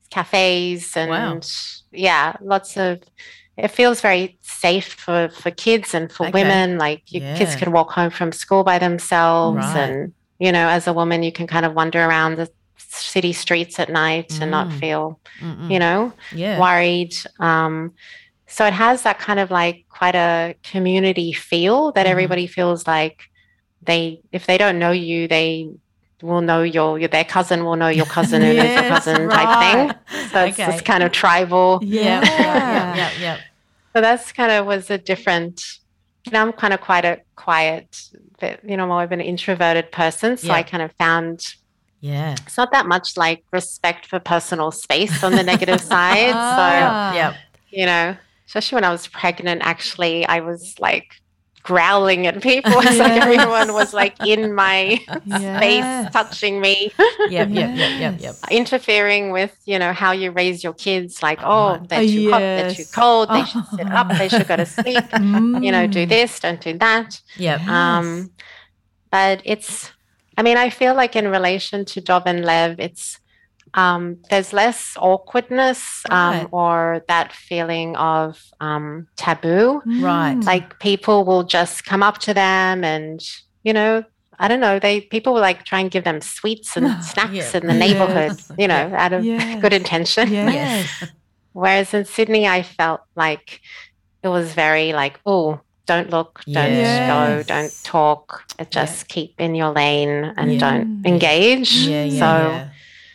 cafes and Wow. yeah, lots of, it feels very safe for, for kids and for Okay. women. Like your kids Yeah. can walk home from school by themselves. Right. And, you know, as a woman, you can kind of wander around the city streets at night and not Mm. feel, Mm-mm. you know, Yeah. worried. Um, so it has that kind of like quite a community feel that Mhm. everybody feels like they, if they don't know you, they will know your, your their cousin will know your cousin who knows your Yes, cousin right. type thing. So it's Okay. this kind of tribal. Yeah. Yeah. Yeah. Yeah. yeah. So that's kind of was a different, you know, I'm kind of quite a quiet, bit, you know, more of an introverted person. So Yeah. I kind of found Yeah. it's not that much like respect for personal space on the negative side. Ah. So, Yeah. you know, especially when I was pregnant, actually, I was like growling at people. It's like Yes. everyone was like in my Yes. space, touching me, Yep. Yep. Yep. Yep. Yep. interfering with, you know, how you raise your kids. Like, oh, Right. they're too hot, they're too Yes. cold, they should sit up, they should go to sleep, you know, do Mm. this, don't do that. Yep. Um, but it's, I mean, I feel like in relation to Dov and Lev, it's, um, there's less awkwardness um, Right. or that feeling of um, taboo. Right. Like people will just come up to them and, you know, I don't know, they people will like try and give them sweets and snacks Yeah. in the neighborhood, Yes. you know, out of Yes. good intention. Yes. Whereas in Sydney, I felt like it was very like, oh, don't look, don't Yes. go, don't talk, just keep in your lane and Yeah. don't engage. Yeah. Yeah. so yeah.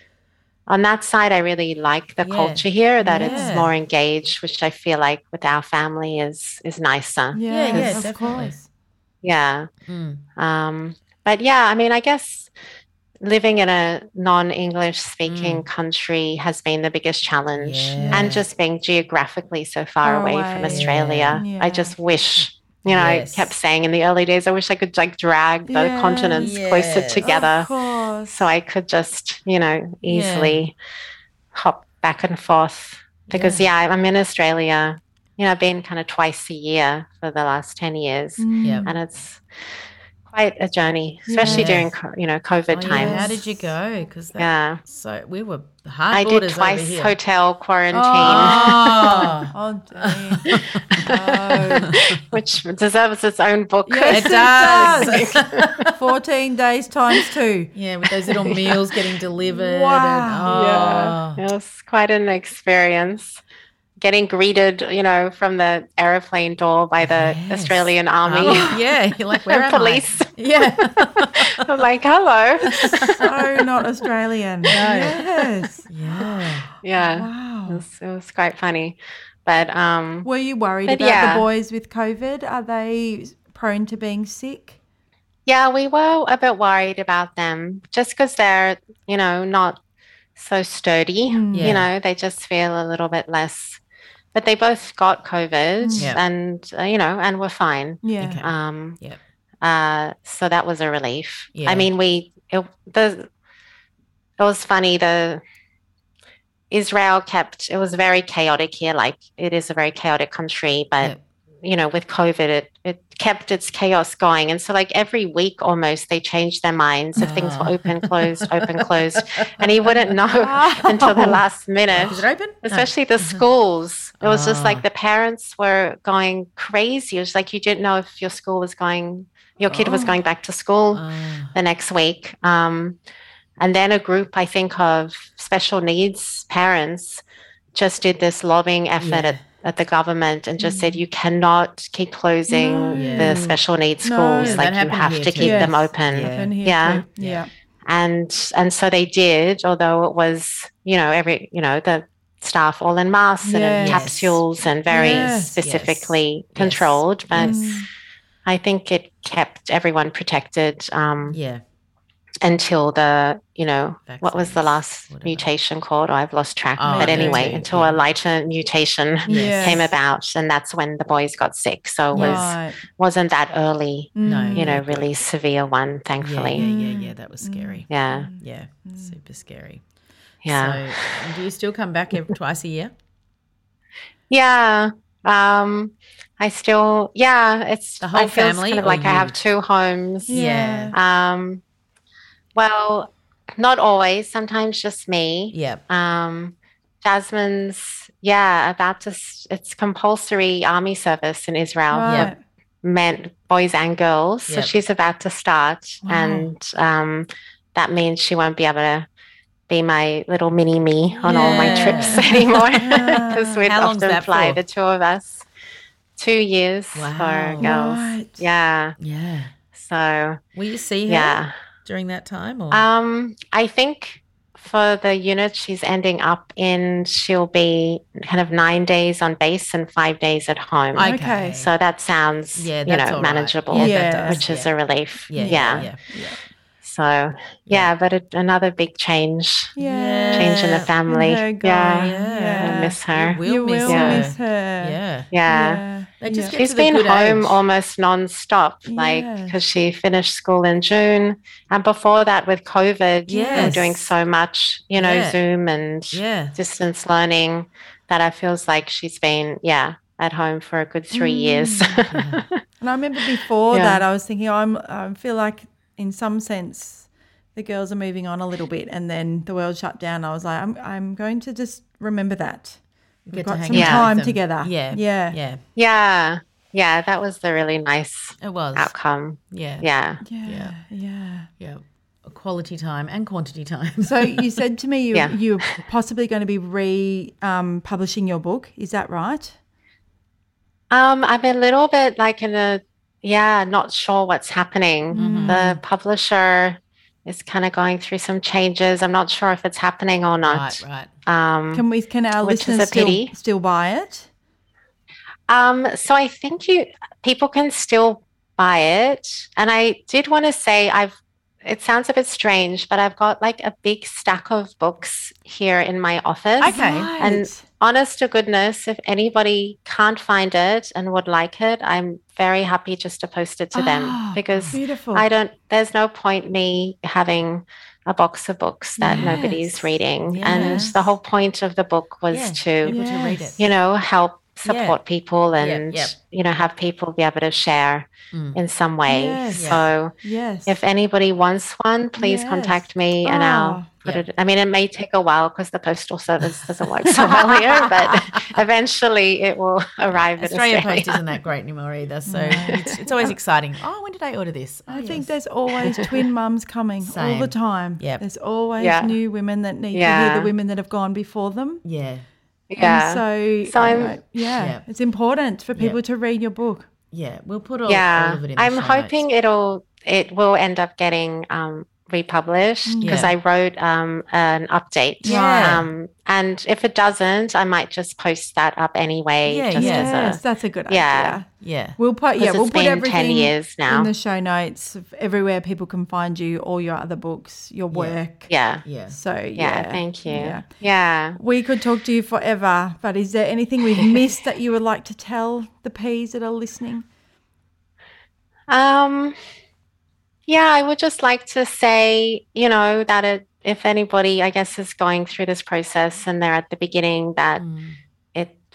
on that side, I really like the Yeah. culture here, that Yeah. it's more engaged, which I feel like with our family is is nicer. Yeah. Yeah. Yes, of Definitely. course. Yeah. Mm. Um, but yeah, I mean, I guess living in a non-English speaking Mm. country has been the biggest challenge. Yeah. And just being geographically so far Far away, away. from Australia. Yeah. I just wish, you know, Yes. I kept saying in the early days, I wish I could like drag the Yeah. continents closer Yes. together Of course. so I could just, you know, easily hop back and forth. Because yeah, I'm in Australia, you know, I've been kind of twice a year for the last ten years. Mm. Yep. And it's quite a journey, especially Yes. during, co- you know, COVID Oh, yeah. times. How did you go? Because Yeah. so we were hard I did borders over twice here. hotel quarantine, Oh. Oh, Dean. No. which deserves its own book. Yes, It it does. fourteen days times two. Yeah, with those little meals getting delivered. Wow. And, oh. It was quite an experience. Getting greeted, you know, from the aeroplane door by the Yes. Australian Army. Oh, yeah, you're like, where And am police. I? Yeah. I'm like, hello. So not Australian. Yes. yeah. Yeah. It Wow. was, it was quite funny. But um, Were you worried But about yeah. the boys with COVID? Are they prone to being sick? yeah, we were a bit worried about them just because they're, you know, not so sturdy. Mm. Yeah. You know, they just feel a little bit less. But they both got COVID Mm. Yeah. and, uh, you know, and were fine. Yeah. Okay. Um, Yeah. uh, so that was a relief. Yeah. I mean, we, it, the, it was funny. The Israel kept, it was very chaotic here. Like it is a very chaotic country, but Yeah. you know, with COVID, it, it kept its chaos going. And so like every week almost they changed their minds if things were open, closed, open, closed. And he wouldn't know until the last minute. Is it open? Especially the schools. It was just like the parents were going crazy. It was like you didn't know if your school was going, your kid was going back to school the next week. Um, and then a group, I think, of special needs parents just did this lobbying effort Yeah. at, at the government and just said you cannot keep closing Yeah. the special needs No. schools. Yeah, like that you happened have here to too. keep Yes. them open. Yeah. Happened here Yeah. too. Yeah. And and so they did, although it was, you know, every you know, the staff all in masks and in Yes. capsules and very Yes. specifically Yes. controlled. But Yes. I think it kept everyone protected um, Yeah. until the, you know, what was the Vaccines, last whatever. mutation called? Oh, I've lost track. Oh, but me anyway, too, until yeah. a lighter mutation Yes. came about, and that's when the boys got sick. So it was Right. wasn't that early, No. you know, yeah, good. really severe one, Yeah, thankfully. yeah, yeah, yeah. That was scary. Yeah, Yeah, super scary. yeah, So, do you still come back every, twice a year? yeah. Um, I still, yeah. It's The whole I feel family kind of or like I you? have two homes. Yeah. Um, well, not always. Sometimes just me. Yep. Um, Jasmine's, yeah, about to, s- it's compulsory army service in Israel Right. for men, boys and girls. So Yep. she's about to start. Wow. And um, that means she won't be able to be my little mini me on all my Yeah. trips anymore because we'd How long's often that fly for? the two of us. Two years Wow. for girls. Right. Yeah. Yeah. So, Will you see her yeah. during that time? Or? Um, I think for the unit she's ending up in, she'll be kind of nine days on base and five days at home. Okay. So that sounds, yeah, you that's know, all right. manageable, Yeah, Yeah. that does, which is yeah. a relief. yeah, Yeah. yeah, yeah. So, yeah, but it, another big change. Yeah. Change in the Yeah. family. Her going. Yeah. Yeah. I miss her. You will You miss will her. miss her. Yeah. Yeah. They just Yeah. get She's to the been good home age. almost non-stop, like Yeah. because she finished school in June, and before that with COVID, we were Yes. doing so much, you know, Yeah. Zoom and Yeah. distance learning that I feels like she's been, yeah, at home for a good three years. And I remember before Yeah. that, I was thinking, I'm, I feel like in some sense the girls are moving on a little bit, and then the world shut down. I was like, I'm, I'm going to just remember that. We've Get to got hang some out with time them. together. Yeah. Yeah. Yeah. yeah, yeah, that was the really nice It was. outcome. Yeah. Yeah. Yeah. Yeah. Yeah. Yeah. Quality time and quantity time. So you said to me you, Yeah. you're possibly going to be re um, publishing your book. Is that right? Um, I'm a little bit like in a, yeah, not sure what's happening. Mm-hmm. The publisher is kind of going through some changes. I'm not sure if it's happening or not. right, right. Um, Can we? Can our Which is listeners a pity. still still buy it? Um, so I think you people can still buy it. And I did want to say I've it sounds a bit strange, but I've got like a big stack of books here in my office. Okay. And Right. honest to goodness, if anybody can't find it and would like it, I'm very happy just to post it to Ah, them because beautiful. I don't there's no point me having a box of books that Yes. nobody's reading. And Yes. the whole point of the book was Yeah, to people to read it. Yes. you know, help Yeah. support people Yep, and, yep. you know, have people be able to share Mm. in some way. Yes. So Yes. if anybody wants one, please Yes. contact me and I'll Oh. put Yeah. it. I mean, it may take a while because the postal service doesn't work so well here, but eventually it will arrive in Australia Australia. Post isn't that great anymore either, so it's, it's always exciting. Oh, when did I order this? Oh, I think yes. there's always twin mums coming all Same. the time. Yep. There's always Yeah. new women that need to Yeah. hear the women that have gone before them. Yeah, Yeah. And so, So you I'm- know, yeah, Yeah. it's important for people Yeah. to read your book. yeah. We'll put all, all yeah. of it in the I'm show hoping notes. it'll it will end up getting um, republished because Yeah. I wrote um, an update. Yeah. Um, and if it doesn't, I might just post that up anyway. Yeah, just yeah. as Yes, a that's a good Yeah. idea. Yeah, We'll put yeah, 'Cause we'll it's put been ten everything years now. in the show notes of everywhere people can find you, all your other books, your work. yeah. yeah. So yeah, Yeah, thank you. Yeah. Yeah. We could talk to you forever, but is there anything we've missed that you would like to tell the P's that are listening? Um, yeah, I would just like to say, you know, that it, if anybody, I guess, is going through this process and they're at the beginning, that Mm. it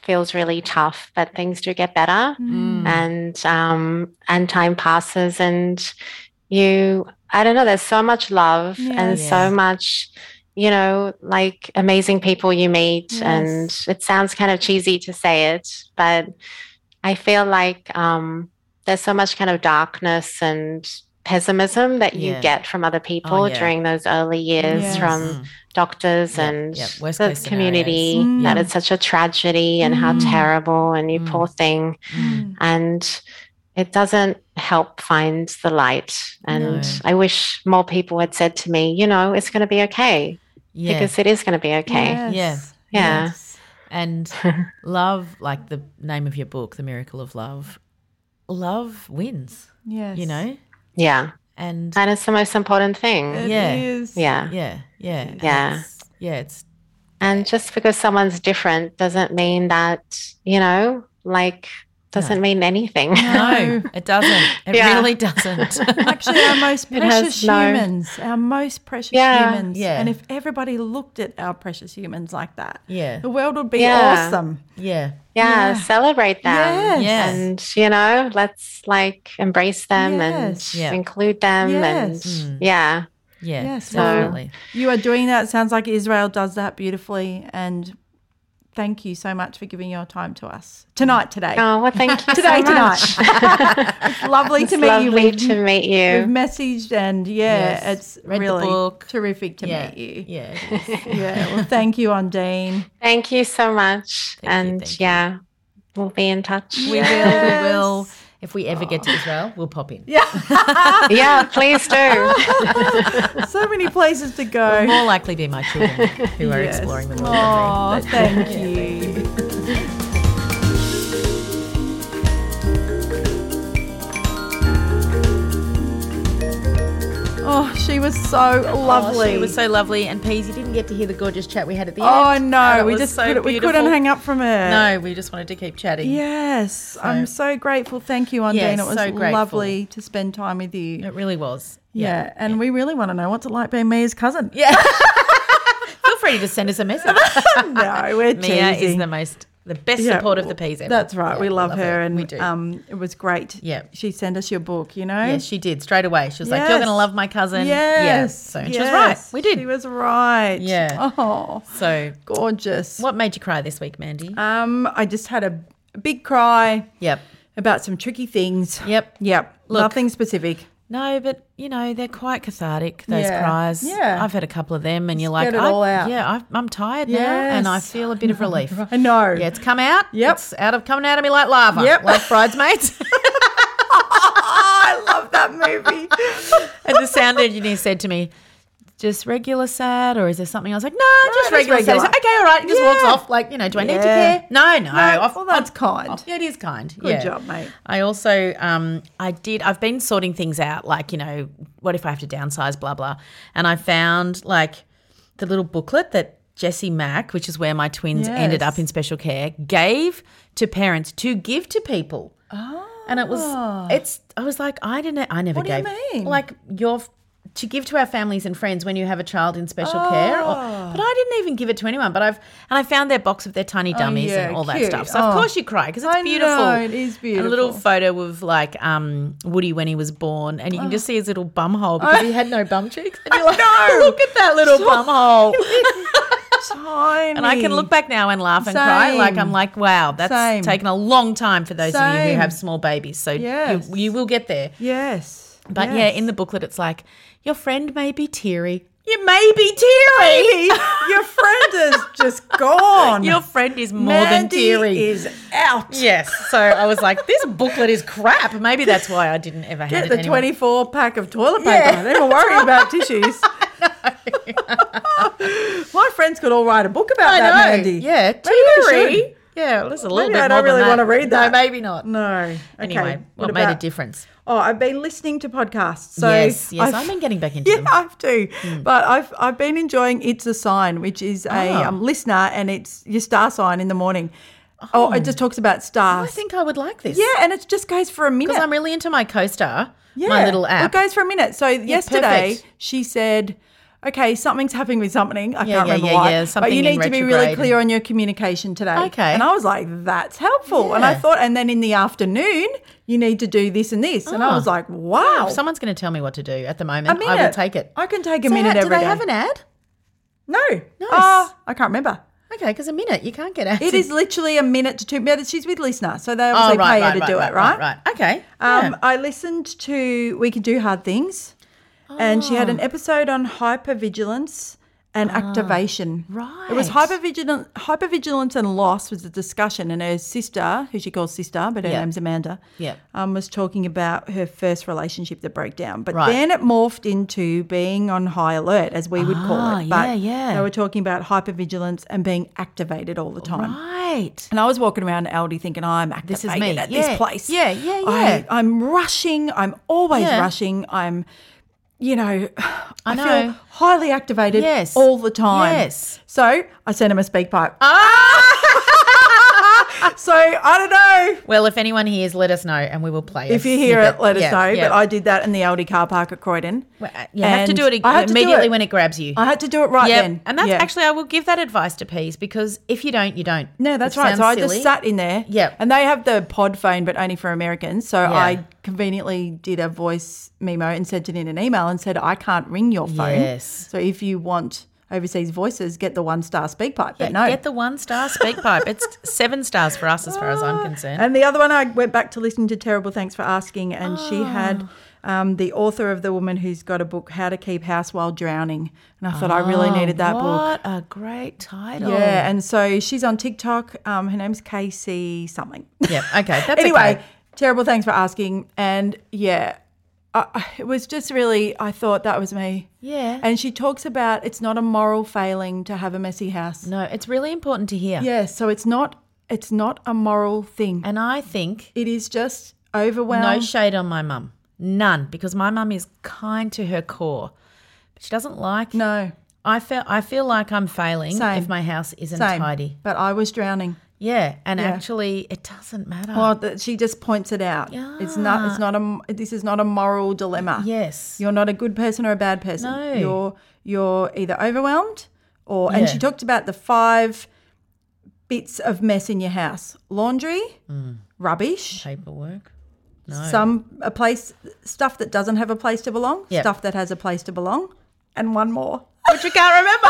feels really tough, but things do get better. Mm. And um, and time passes and you, I don't know, there's so much love Yeah. and Yeah. so much, you know, like amazing people you meet. Yes. And it sounds kind of cheesy to say it, but I feel like um, there's so much kind of darkness and pessimism that you Yeah. get from other people Oh, yeah. during those early years Yes. from Mm. doctors Yep, and yep. Worst the case scenarios. community, Mm. that it's such a tragedy and how Mm. terrible and you Mm. poor thing. Mm. And it doesn't help find the light. And No. I wish more people had said to me, you know, it's going to be okay Yeah. because it is going to be okay. Yes. Yeah. Yeah. Yes. And love, like the name of your book, The Miracle of Love, love wins, Yes. you know? Yeah. And And it's the most important thing. It Yeah. is. Yeah. yeah, yeah. and Yeah. it's- Yeah, it's And just because someone's different doesn't mean that, you know, like, doesn't mean anything. no, it doesn't. It Yeah. really doesn't. Actually, our most It has precious no- humans, our most precious Yeah. humans. Yeah. And if everybody looked at our precious humans like that, Yeah. the world would be Yeah. awesome. yeah, Yeah, Yeah. celebrate them. Yes. Yeah. And, you know, let's like embrace them Yes. and Yeah. include them. Yes. And Mm. yeah. yeah, Yes, well, definitely. You are doing that. It sounds like Israel does that beautifully. And thank you so much for giving your time to us tonight, today. Oh, well, thank you Today, so much. tonight. It's lovely It's to meet you. lovely We've- to meet We've you. messaged and, yeah, Yes. it's Read the really book. terrific to Yeah, meet you. yeah, it is. Yeah, well, thank you, Ondine. Thank you so much. Thank you, and thank you. yeah, we'll be in touch. We will. We will. If we ever get to Israel, we'll pop in. Yeah, Yeah, please do. so many places to go. More likely be my children who are Yes. exploring the world. Oh, with me. But- thank you. Oh, she was so lovely. Oh, she was so lovely. And Peas, you didn't get to hear the gorgeous chat we had at the Oh end. no, And it we was just so could, we beautiful. couldn't hang up from her. No, we just wanted to keep chatting. Yes, I'm so grateful. Thank you, Ondine. Yes, it was so grateful. lovely to spend time with you. It really was. Yeah, and we really want to know what's it like being Mia's cousin. Yeah. Feel free to send us a message. No, we're Mia is teasing. the most, the best Yeah, support of the Peas ever. That's right. Yeah, we love, her, and we do. um, it was great. Yeah. she sent us your book. You know. Yes, she did straight away. She was like, "You're Yes. going to love my cousin." Yes. Yeah. So and she was right. yes, We did. She was right. Yeah. Oh, So, gorgeous. what made you cry this week, Mandy? Um, I just had a, a big cry yep. about some tricky things. Yep. Yep. Look. Nothing specific. No, but you know they're quite cathartic. Those Yeah. cries. Yeah. I've had a couple of them, and Just you're like, get it I, all out. yeah, I, I'm tired now, and I Yes. feel a bit of relief. I know. Yeah, it's come out. Yep. It's out of coming out of me like lava. Yep. Like Bridesmaids. I love that movie. And the sound engineer said to me, "Just regular sad, or is there something?" I was like, "No, just just regular, sad." He's regular. like, "Okay, all right." He just Yeah. walks off. Like, you know, do I need to Yeah. care? No, no. No, I've- well, that's I've- kind. oh, yeah, it is kind. Good Yeah. job, mate. I also, um, I did. I've been sorting things out. Like, you know, what if I have to downsize? Blah blah. And I found like the little booklet that Jessie Mack, which is where my twins Yes. ended up in special care, gave to parents to give to people. Oh. And it was, it's. I was like, I didn't. I never What do you gave. mean? Like your. To give to our families and friends when you have a child in special care. Or, but I didn't even give it to anyone. But I've and I found their box of their tiny dummies yeah, and all that cute. stuff. So of Oh. course you cry because it's I beautiful. know, it is And a little beautiful. photo of like um, Woody when he was born, and you can just see his little bum hole because he had no bum cheeks. And you're like, know. look at that little bum hole. Tiny. And I can look back now and laugh and cry. Same. Like I'm like, wow, that's Same. taken a long time for those of you who Same. have small babies. So Yes. you, you will get there. Yes. But yes. yeah, in the booklet, it's like, your friend may be teary. You may be teary. Your friend is just gone. Your friend is more Mandy than teary. is out. Yes. So I was like, this booklet is crap. Maybe that's why I didn't ever have Get it the anyway. twenty-four pack of toilet paper. Yeah. Don't even worry about tissues. My friends could all write a book about I that, know. Mandy. Yeah, Maybe they teary. should. Yeah, well, there's a little Maybe bit I don't more than really that. want to read that. No, maybe not. No. Okay. Anyway, what, What made a about- difference? Oh, I've been listening to podcasts. So yes, yes, I've, been getting back into Yeah, them. I have to. But I've I've been enjoying It's a Sign, which is a Oh. um, listener, and it's your star sign in the morning. Oh, it just talks about I stars. think I would like this. yeah, and it just goes for a minute. Because I'm really into my CoStar, yeah, my little app. It goes for a minute. So yesterday perfect. she said, okay, something's happening with something. I Yeah, can't yeah, remember yeah, why. yeah, But something you in need to be really retrograde. clear on your communication today. Okay. And I was like, that's helpful. And I Yeah. thought, and then in the afternoon, you need to do this and this. And I Oh. was like, wow. If someone's going to tell me what to do at the a moment, minute. I will take it. I can take a So minute how- every do they day. have an ad? No. Nice. Oh, I can't remember. Okay, because a minute, you can't get ads. It in- is literally a minute to two minutes. She's with listener, so they obviously Oh, right, pay her right, to right, do right, it, right? right, right. Okay. Um, yeah. I listened to We Can Do Hard Things, and she had an episode on hypervigilance and activation. right. It was hypervigilant, hypervigilance and loss was the discussion, and her sister, who she calls sister, but her Yeah. name's Amanda, Yeah. um, was talking about her first relationship that broke down. But Right. then it morphed into being on high alert, as we would call Ah, it. But yeah, yeah. They were talking about hypervigilance and being activated all the time. Right. And I was walking around Aldi thinking, I'm activated This is me. at Yeah. this place. Yeah, yeah, yeah. I, I'm rushing. I'm always Yeah. rushing. I'm, you know, I, I know. feel highly activated Yes. all the time. Yes. So I sent him a speak pipe. Ah! So I don't know. Well, if anyone hears, let us know and we will play If a you hear snippet. it, let us Yeah, know. yeah. But I did that in the Aldi car park at Croydon. Well, uh, you have to And do it I had to do immediately it. when it grabs you. I had to do it right Yep. then. And that's Yeah. actually, I will give that advice to Peas because if you don't, you don't. No, that's Which right. So sounds I just silly. sat in there. Yep. And they have the pod phone, but only for Americans. So Yeah. I conveniently did a voice memo and sent it in an email and said, I can't ring your phone. Yes. So if you want overseas voices, get the one star speak pipe. Yeah, But no. Get the one star speak pipe. It's seven stars for us as far as I'm concerned. And the other one, I went back to listening to Terrible Thanks for Asking, and she Oh. had um, the author of the woman who's got a book, How to Keep House While Drowning. And I thought I really needed that book. What a great title. Yeah, and so she's on TikTok. Um, her name's Casey something. Yeah, okay. That's anyway, okay. Terrible Thanks for Asking. And yeah, I, I- it was just really, I thought that was me. Yeah. And she talks about it's not a moral failing to have a messy house. No, it's really important to hear. Yeah, so it's not it's not a moral thing. And I think It is just overwhelmed. no shade on my mum. None, because my mum is kind to her core. But she doesn't like No. I feel I feel like I'm failing Same. if my house isn't Same. tidy. But I was drowning. Yeah, and Yeah. actually it doesn't matter. Well, that she just points it out. It's not. It's not a. This is not a moral dilemma. Yes. You're not a good person or a bad person. No. You're you're either overwhelmed or. And Yeah. she talked about the five bits of mess in your house: laundry, Mm. rubbish, Paperwork. No. some a place stuff that doesn't have a place to belong, Yep. stuff that has a place to belong, and one more. Which you can't remember.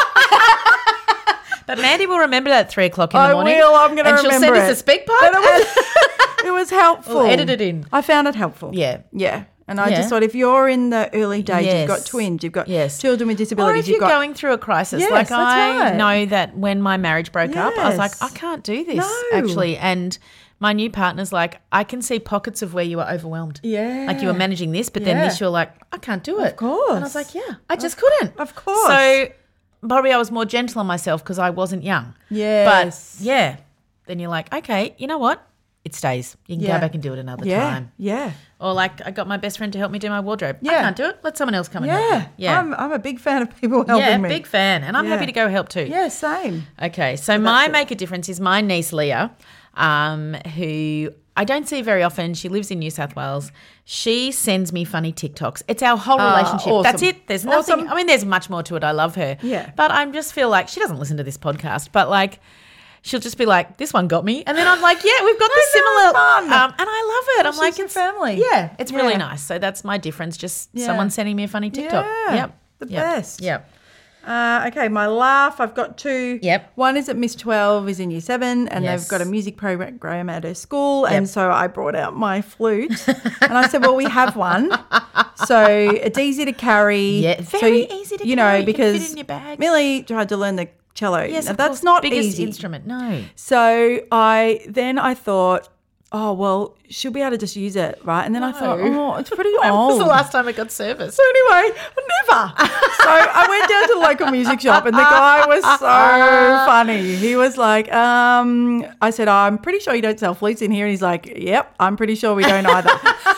But Mandy will remember that at three o'clock in the I morning. will. I'm going to And remember she'll send it. us a speak pipe. But it was, it was helpful. We'll edit it in. I found it helpful. Yeah. Yeah. And I Yeah. just thought if you're in the early days, you've got Yes. twins, you've got Yes. children with Or disabilities, if you're you've got going through a crisis. Yes, like that's I right. know that when my marriage broke up, I was like, Yes. I can't do this No. actually. And my new partner's like, I can see pockets of where you were overwhelmed. Yeah. Like you were managing this, but then Yeah. this you're like, I can't do it. Of course. And I was like, yeah, I just couldn't. Of course. So probably I was more gentle on myself because I wasn't young. Yes. But yeah, then you're like, okay, you know what? It stays. You can Yeah. go back and do it another yeah, time. yeah, Or like I got my best friend to help me do my wardrobe. I Yeah. can't do it. Let someone else come and help yeah, me. Yeah. I'm I'm a big fan of people helping yeah, me. big fan. And I'm Yeah. happy to go help too. Yeah, same. Okay, so my it. make a difference is my niece Leah, um, who I don't see very often. She lives in New South Wales. She sends me funny TikToks. It's our whole Ah, relationship. That's awesome. it. There's nothing. Awesome. I mean, there's much more to it. I love her. Yeah. But I just feel like she doesn't listen to this podcast. But like, she'll just be like, "This one got me," and then I'm like, "Yeah, we've got the I know, similar." fun. Um, and I love it. I'm She's like, your it's family. Yeah, it's really Yeah. nice. So that's my difference. Just Yeah. someone sending me a funny TikTok. Yeah, Yep. the Yep. best. Yep. Uh, okay, my laugh. I've got two. Yep. One is at Miss twelve, is in year seven, and Yes. they've got a music program at her school. Yep. And so I brought out my flute, and I said, "Well, we have one, so it's easy to carry. Yeah, So, very easy to you carry. know, You can fit because it in your bag. Millie tried to learn the cello. Yes, Now, of that's course. not Biggest easy. instrument. No. So I then I thought, oh well, she'll be able to just use it, right? And then I thought, oh, it's pretty When was old. the last time it got serviced? So anyway, never. So I went down to the local music shop, and the guy was so funny. He was like, um, I said, I'm pretty sure you don't sell flutes in here. And he's like, yep, I'm pretty sure we don't either.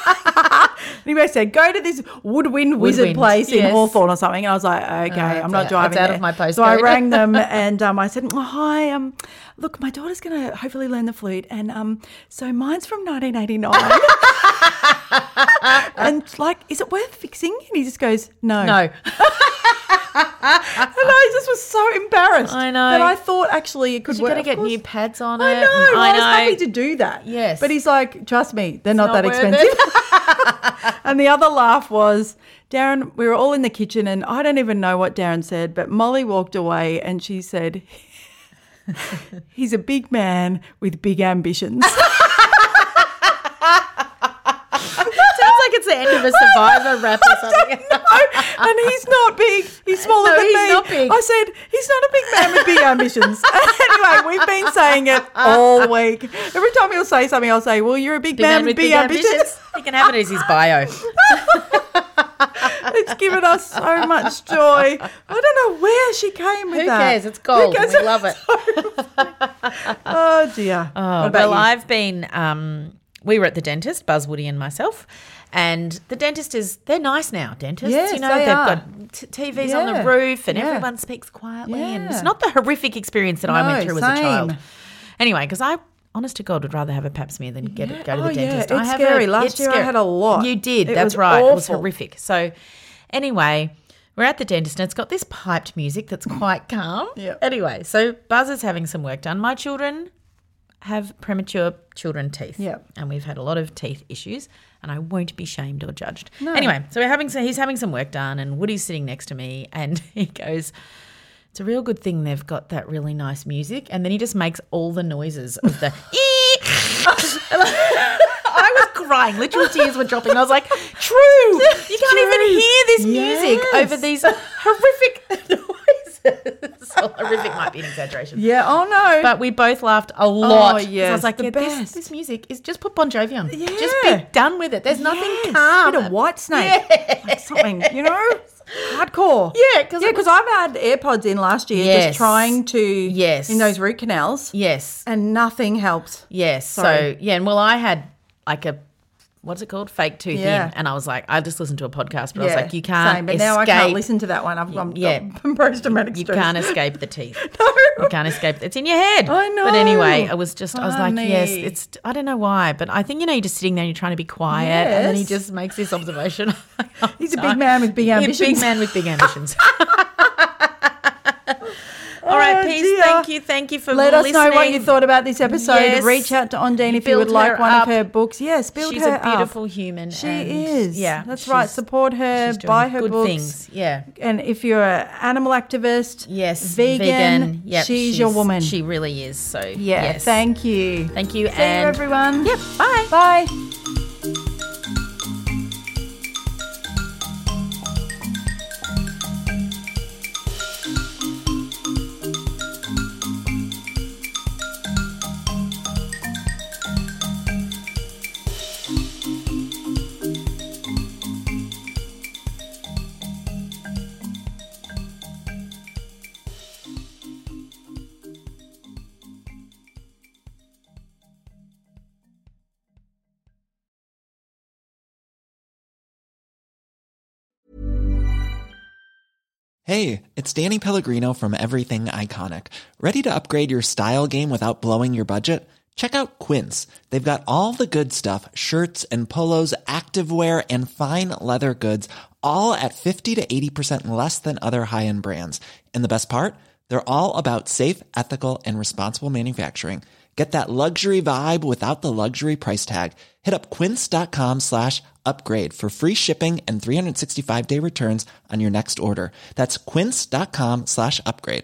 Anyway, I said, go to this woodwind wizard Woodwind, place in yes. Hawthorne or something. And I was like, okay, Oh, I'm not it's driving out there. of my So I postcode. rang them, and um, I said, oh, hi, um, look, my daughter's going to hopefully learn the flute. And um, so mine's from nineteen eighty-nine. And like, is it worth fixing? And he just goes, no. No. I just was so embarrassed. I know. That I thought actually it could You're work. going to get Of course. new pads on it. I know. I I, know. was happy to do that. Yes. But he's like, trust me, they're not, not that worth expensive. And the other laugh was, Darren, we were all in the kitchen and I don't even know what Darren said, but Molly walked away and she said, he's a big man with big ambitions. Sounds like it's the end of a Survivor rap or something. And he's not big. He's smaller No, than he's me. not big. I said, he's not a big man with big ambitions. Anyway, we've been saying it all week. Every time he'll say something, I'll say, well, you're a big, Big man, with big, ambitions. He can have it as his bio. It's given us so much joy. I don't know where she came with Who that. cares? It's gold. Who cares? We love it. Oh, dear. Oh, What about well, you? I've been, um, we were at the dentist, Buzz, Woody and myself, and the dentist is, they're nice now, dentists. Yes, you know, they they've are. got t- T Vs on the Yeah, roof and yeah. everyone speaks quietly. And Yeah. it's not the horrific experience that I No, went through as a same. child. Anyway, because I, honest to God, would rather have a pap smear than get it, go to Oh, the yeah, dentist. it's I have scary. A, Last it's year I scary. had a lot. You did. It That's was right. It was awful. horrific. So anyway, we're at the dentist and it's got this piped music that's quite calm. Yep. Anyway, so Buzz is having some work done. My children have premature children teeth. Yep. And we've had a lot of teeth issues and I won't be shamed or judged. Anyway, so we're having some, he's having some work done and Woody's sitting next to me and he goes, it's a real good thing they've got that really nice music. And then he just makes all the noises of the I was crying. Literal tears were dropping. I was like, true. You can't even hear this music Yes. over these horrific noises. Well, horrific might be an exaggeration. Yeah, oh, no. But we both laughed a lot. 'cause I yes, was like, the yeah, this, best. this music is just put Bon Jovi on. Yeah. Just be done with it. There's nothing Yes, calm. bit of White Snake. Like something, you know, hardcore. Yeah, 'cause yeah, it was- because I've had AirPods in last year Yes. just trying to, Yes. in those root canals, Yes. and nothing helps. Yes. Sorry. So, yeah, and well, I had like a, what's it called? Fake tooth Yeah. in. And I was like, I just listened to a podcast, but I was Yeah, like, you can't same, but escape. now I can't listen to that one. I've, I'm, Yeah. I'm post-traumatic You stress. can't escape the teeth. No. You can't escape. It's in your head. I know. But anyway, I was just, I was like, Funny. yes, it's, I don't know why, but I think, you know, you're just sitting there and you're trying to be quiet. And then he Yes. just makes this observation. He's a big man with big Yeah, ambitions. big man with big ambitions. All right, Oh, Peace, dear. thank you. Thank you for Let us listening. know what you thought about this episode. Yes. Reach out to Ondine if you Build would like her one up. of her books. Yes, build She's her a beautiful up. human. She and is. Yeah, That's right. she's- Support her. she's doing Buy her good books. things. Yeah. And if you're an animal activist, Yes. vegan, Yep, she's, your woman. She really is. So yeah. yes. Thank you. Thank you. See and you, everyone. Yep. Bye. Bye. Hey, it's Danny Pellegrino from Everything Iconic. Ready to upgrade your style game without blowing your budget? Check out Quince. They've got all the good stuff, shirts and polos, activewear, and fine leather goods, all at fifty to eighty percent less than other high-end brands. And the best part? They're all about safe, ethical, and responsible manufacturing. Get that luxury vibe without the luxury price tag. Hit up quince.com slash upgrade for free shipping and three sixty-five day returns on your next order. That's quince.com slash upgrade.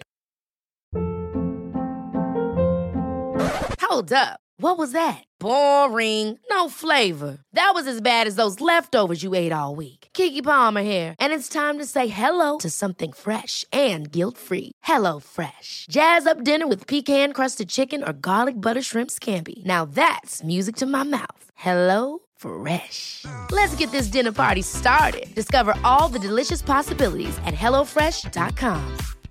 Hold up. What was that? Boring. No flavor. That was as bad as those leftovers you ate all week. Keke Palmer here, and it's time to say hello to something fresh and guilt-free. Hello Fresh. Jazz up dinner with pecan-crusted chicken or garlic butter shrimp scampi. Now that's music to my mouth. Hello Fresh. Let's get this dinner party started. Discover all the delicious possibilities at hello fresh dot com.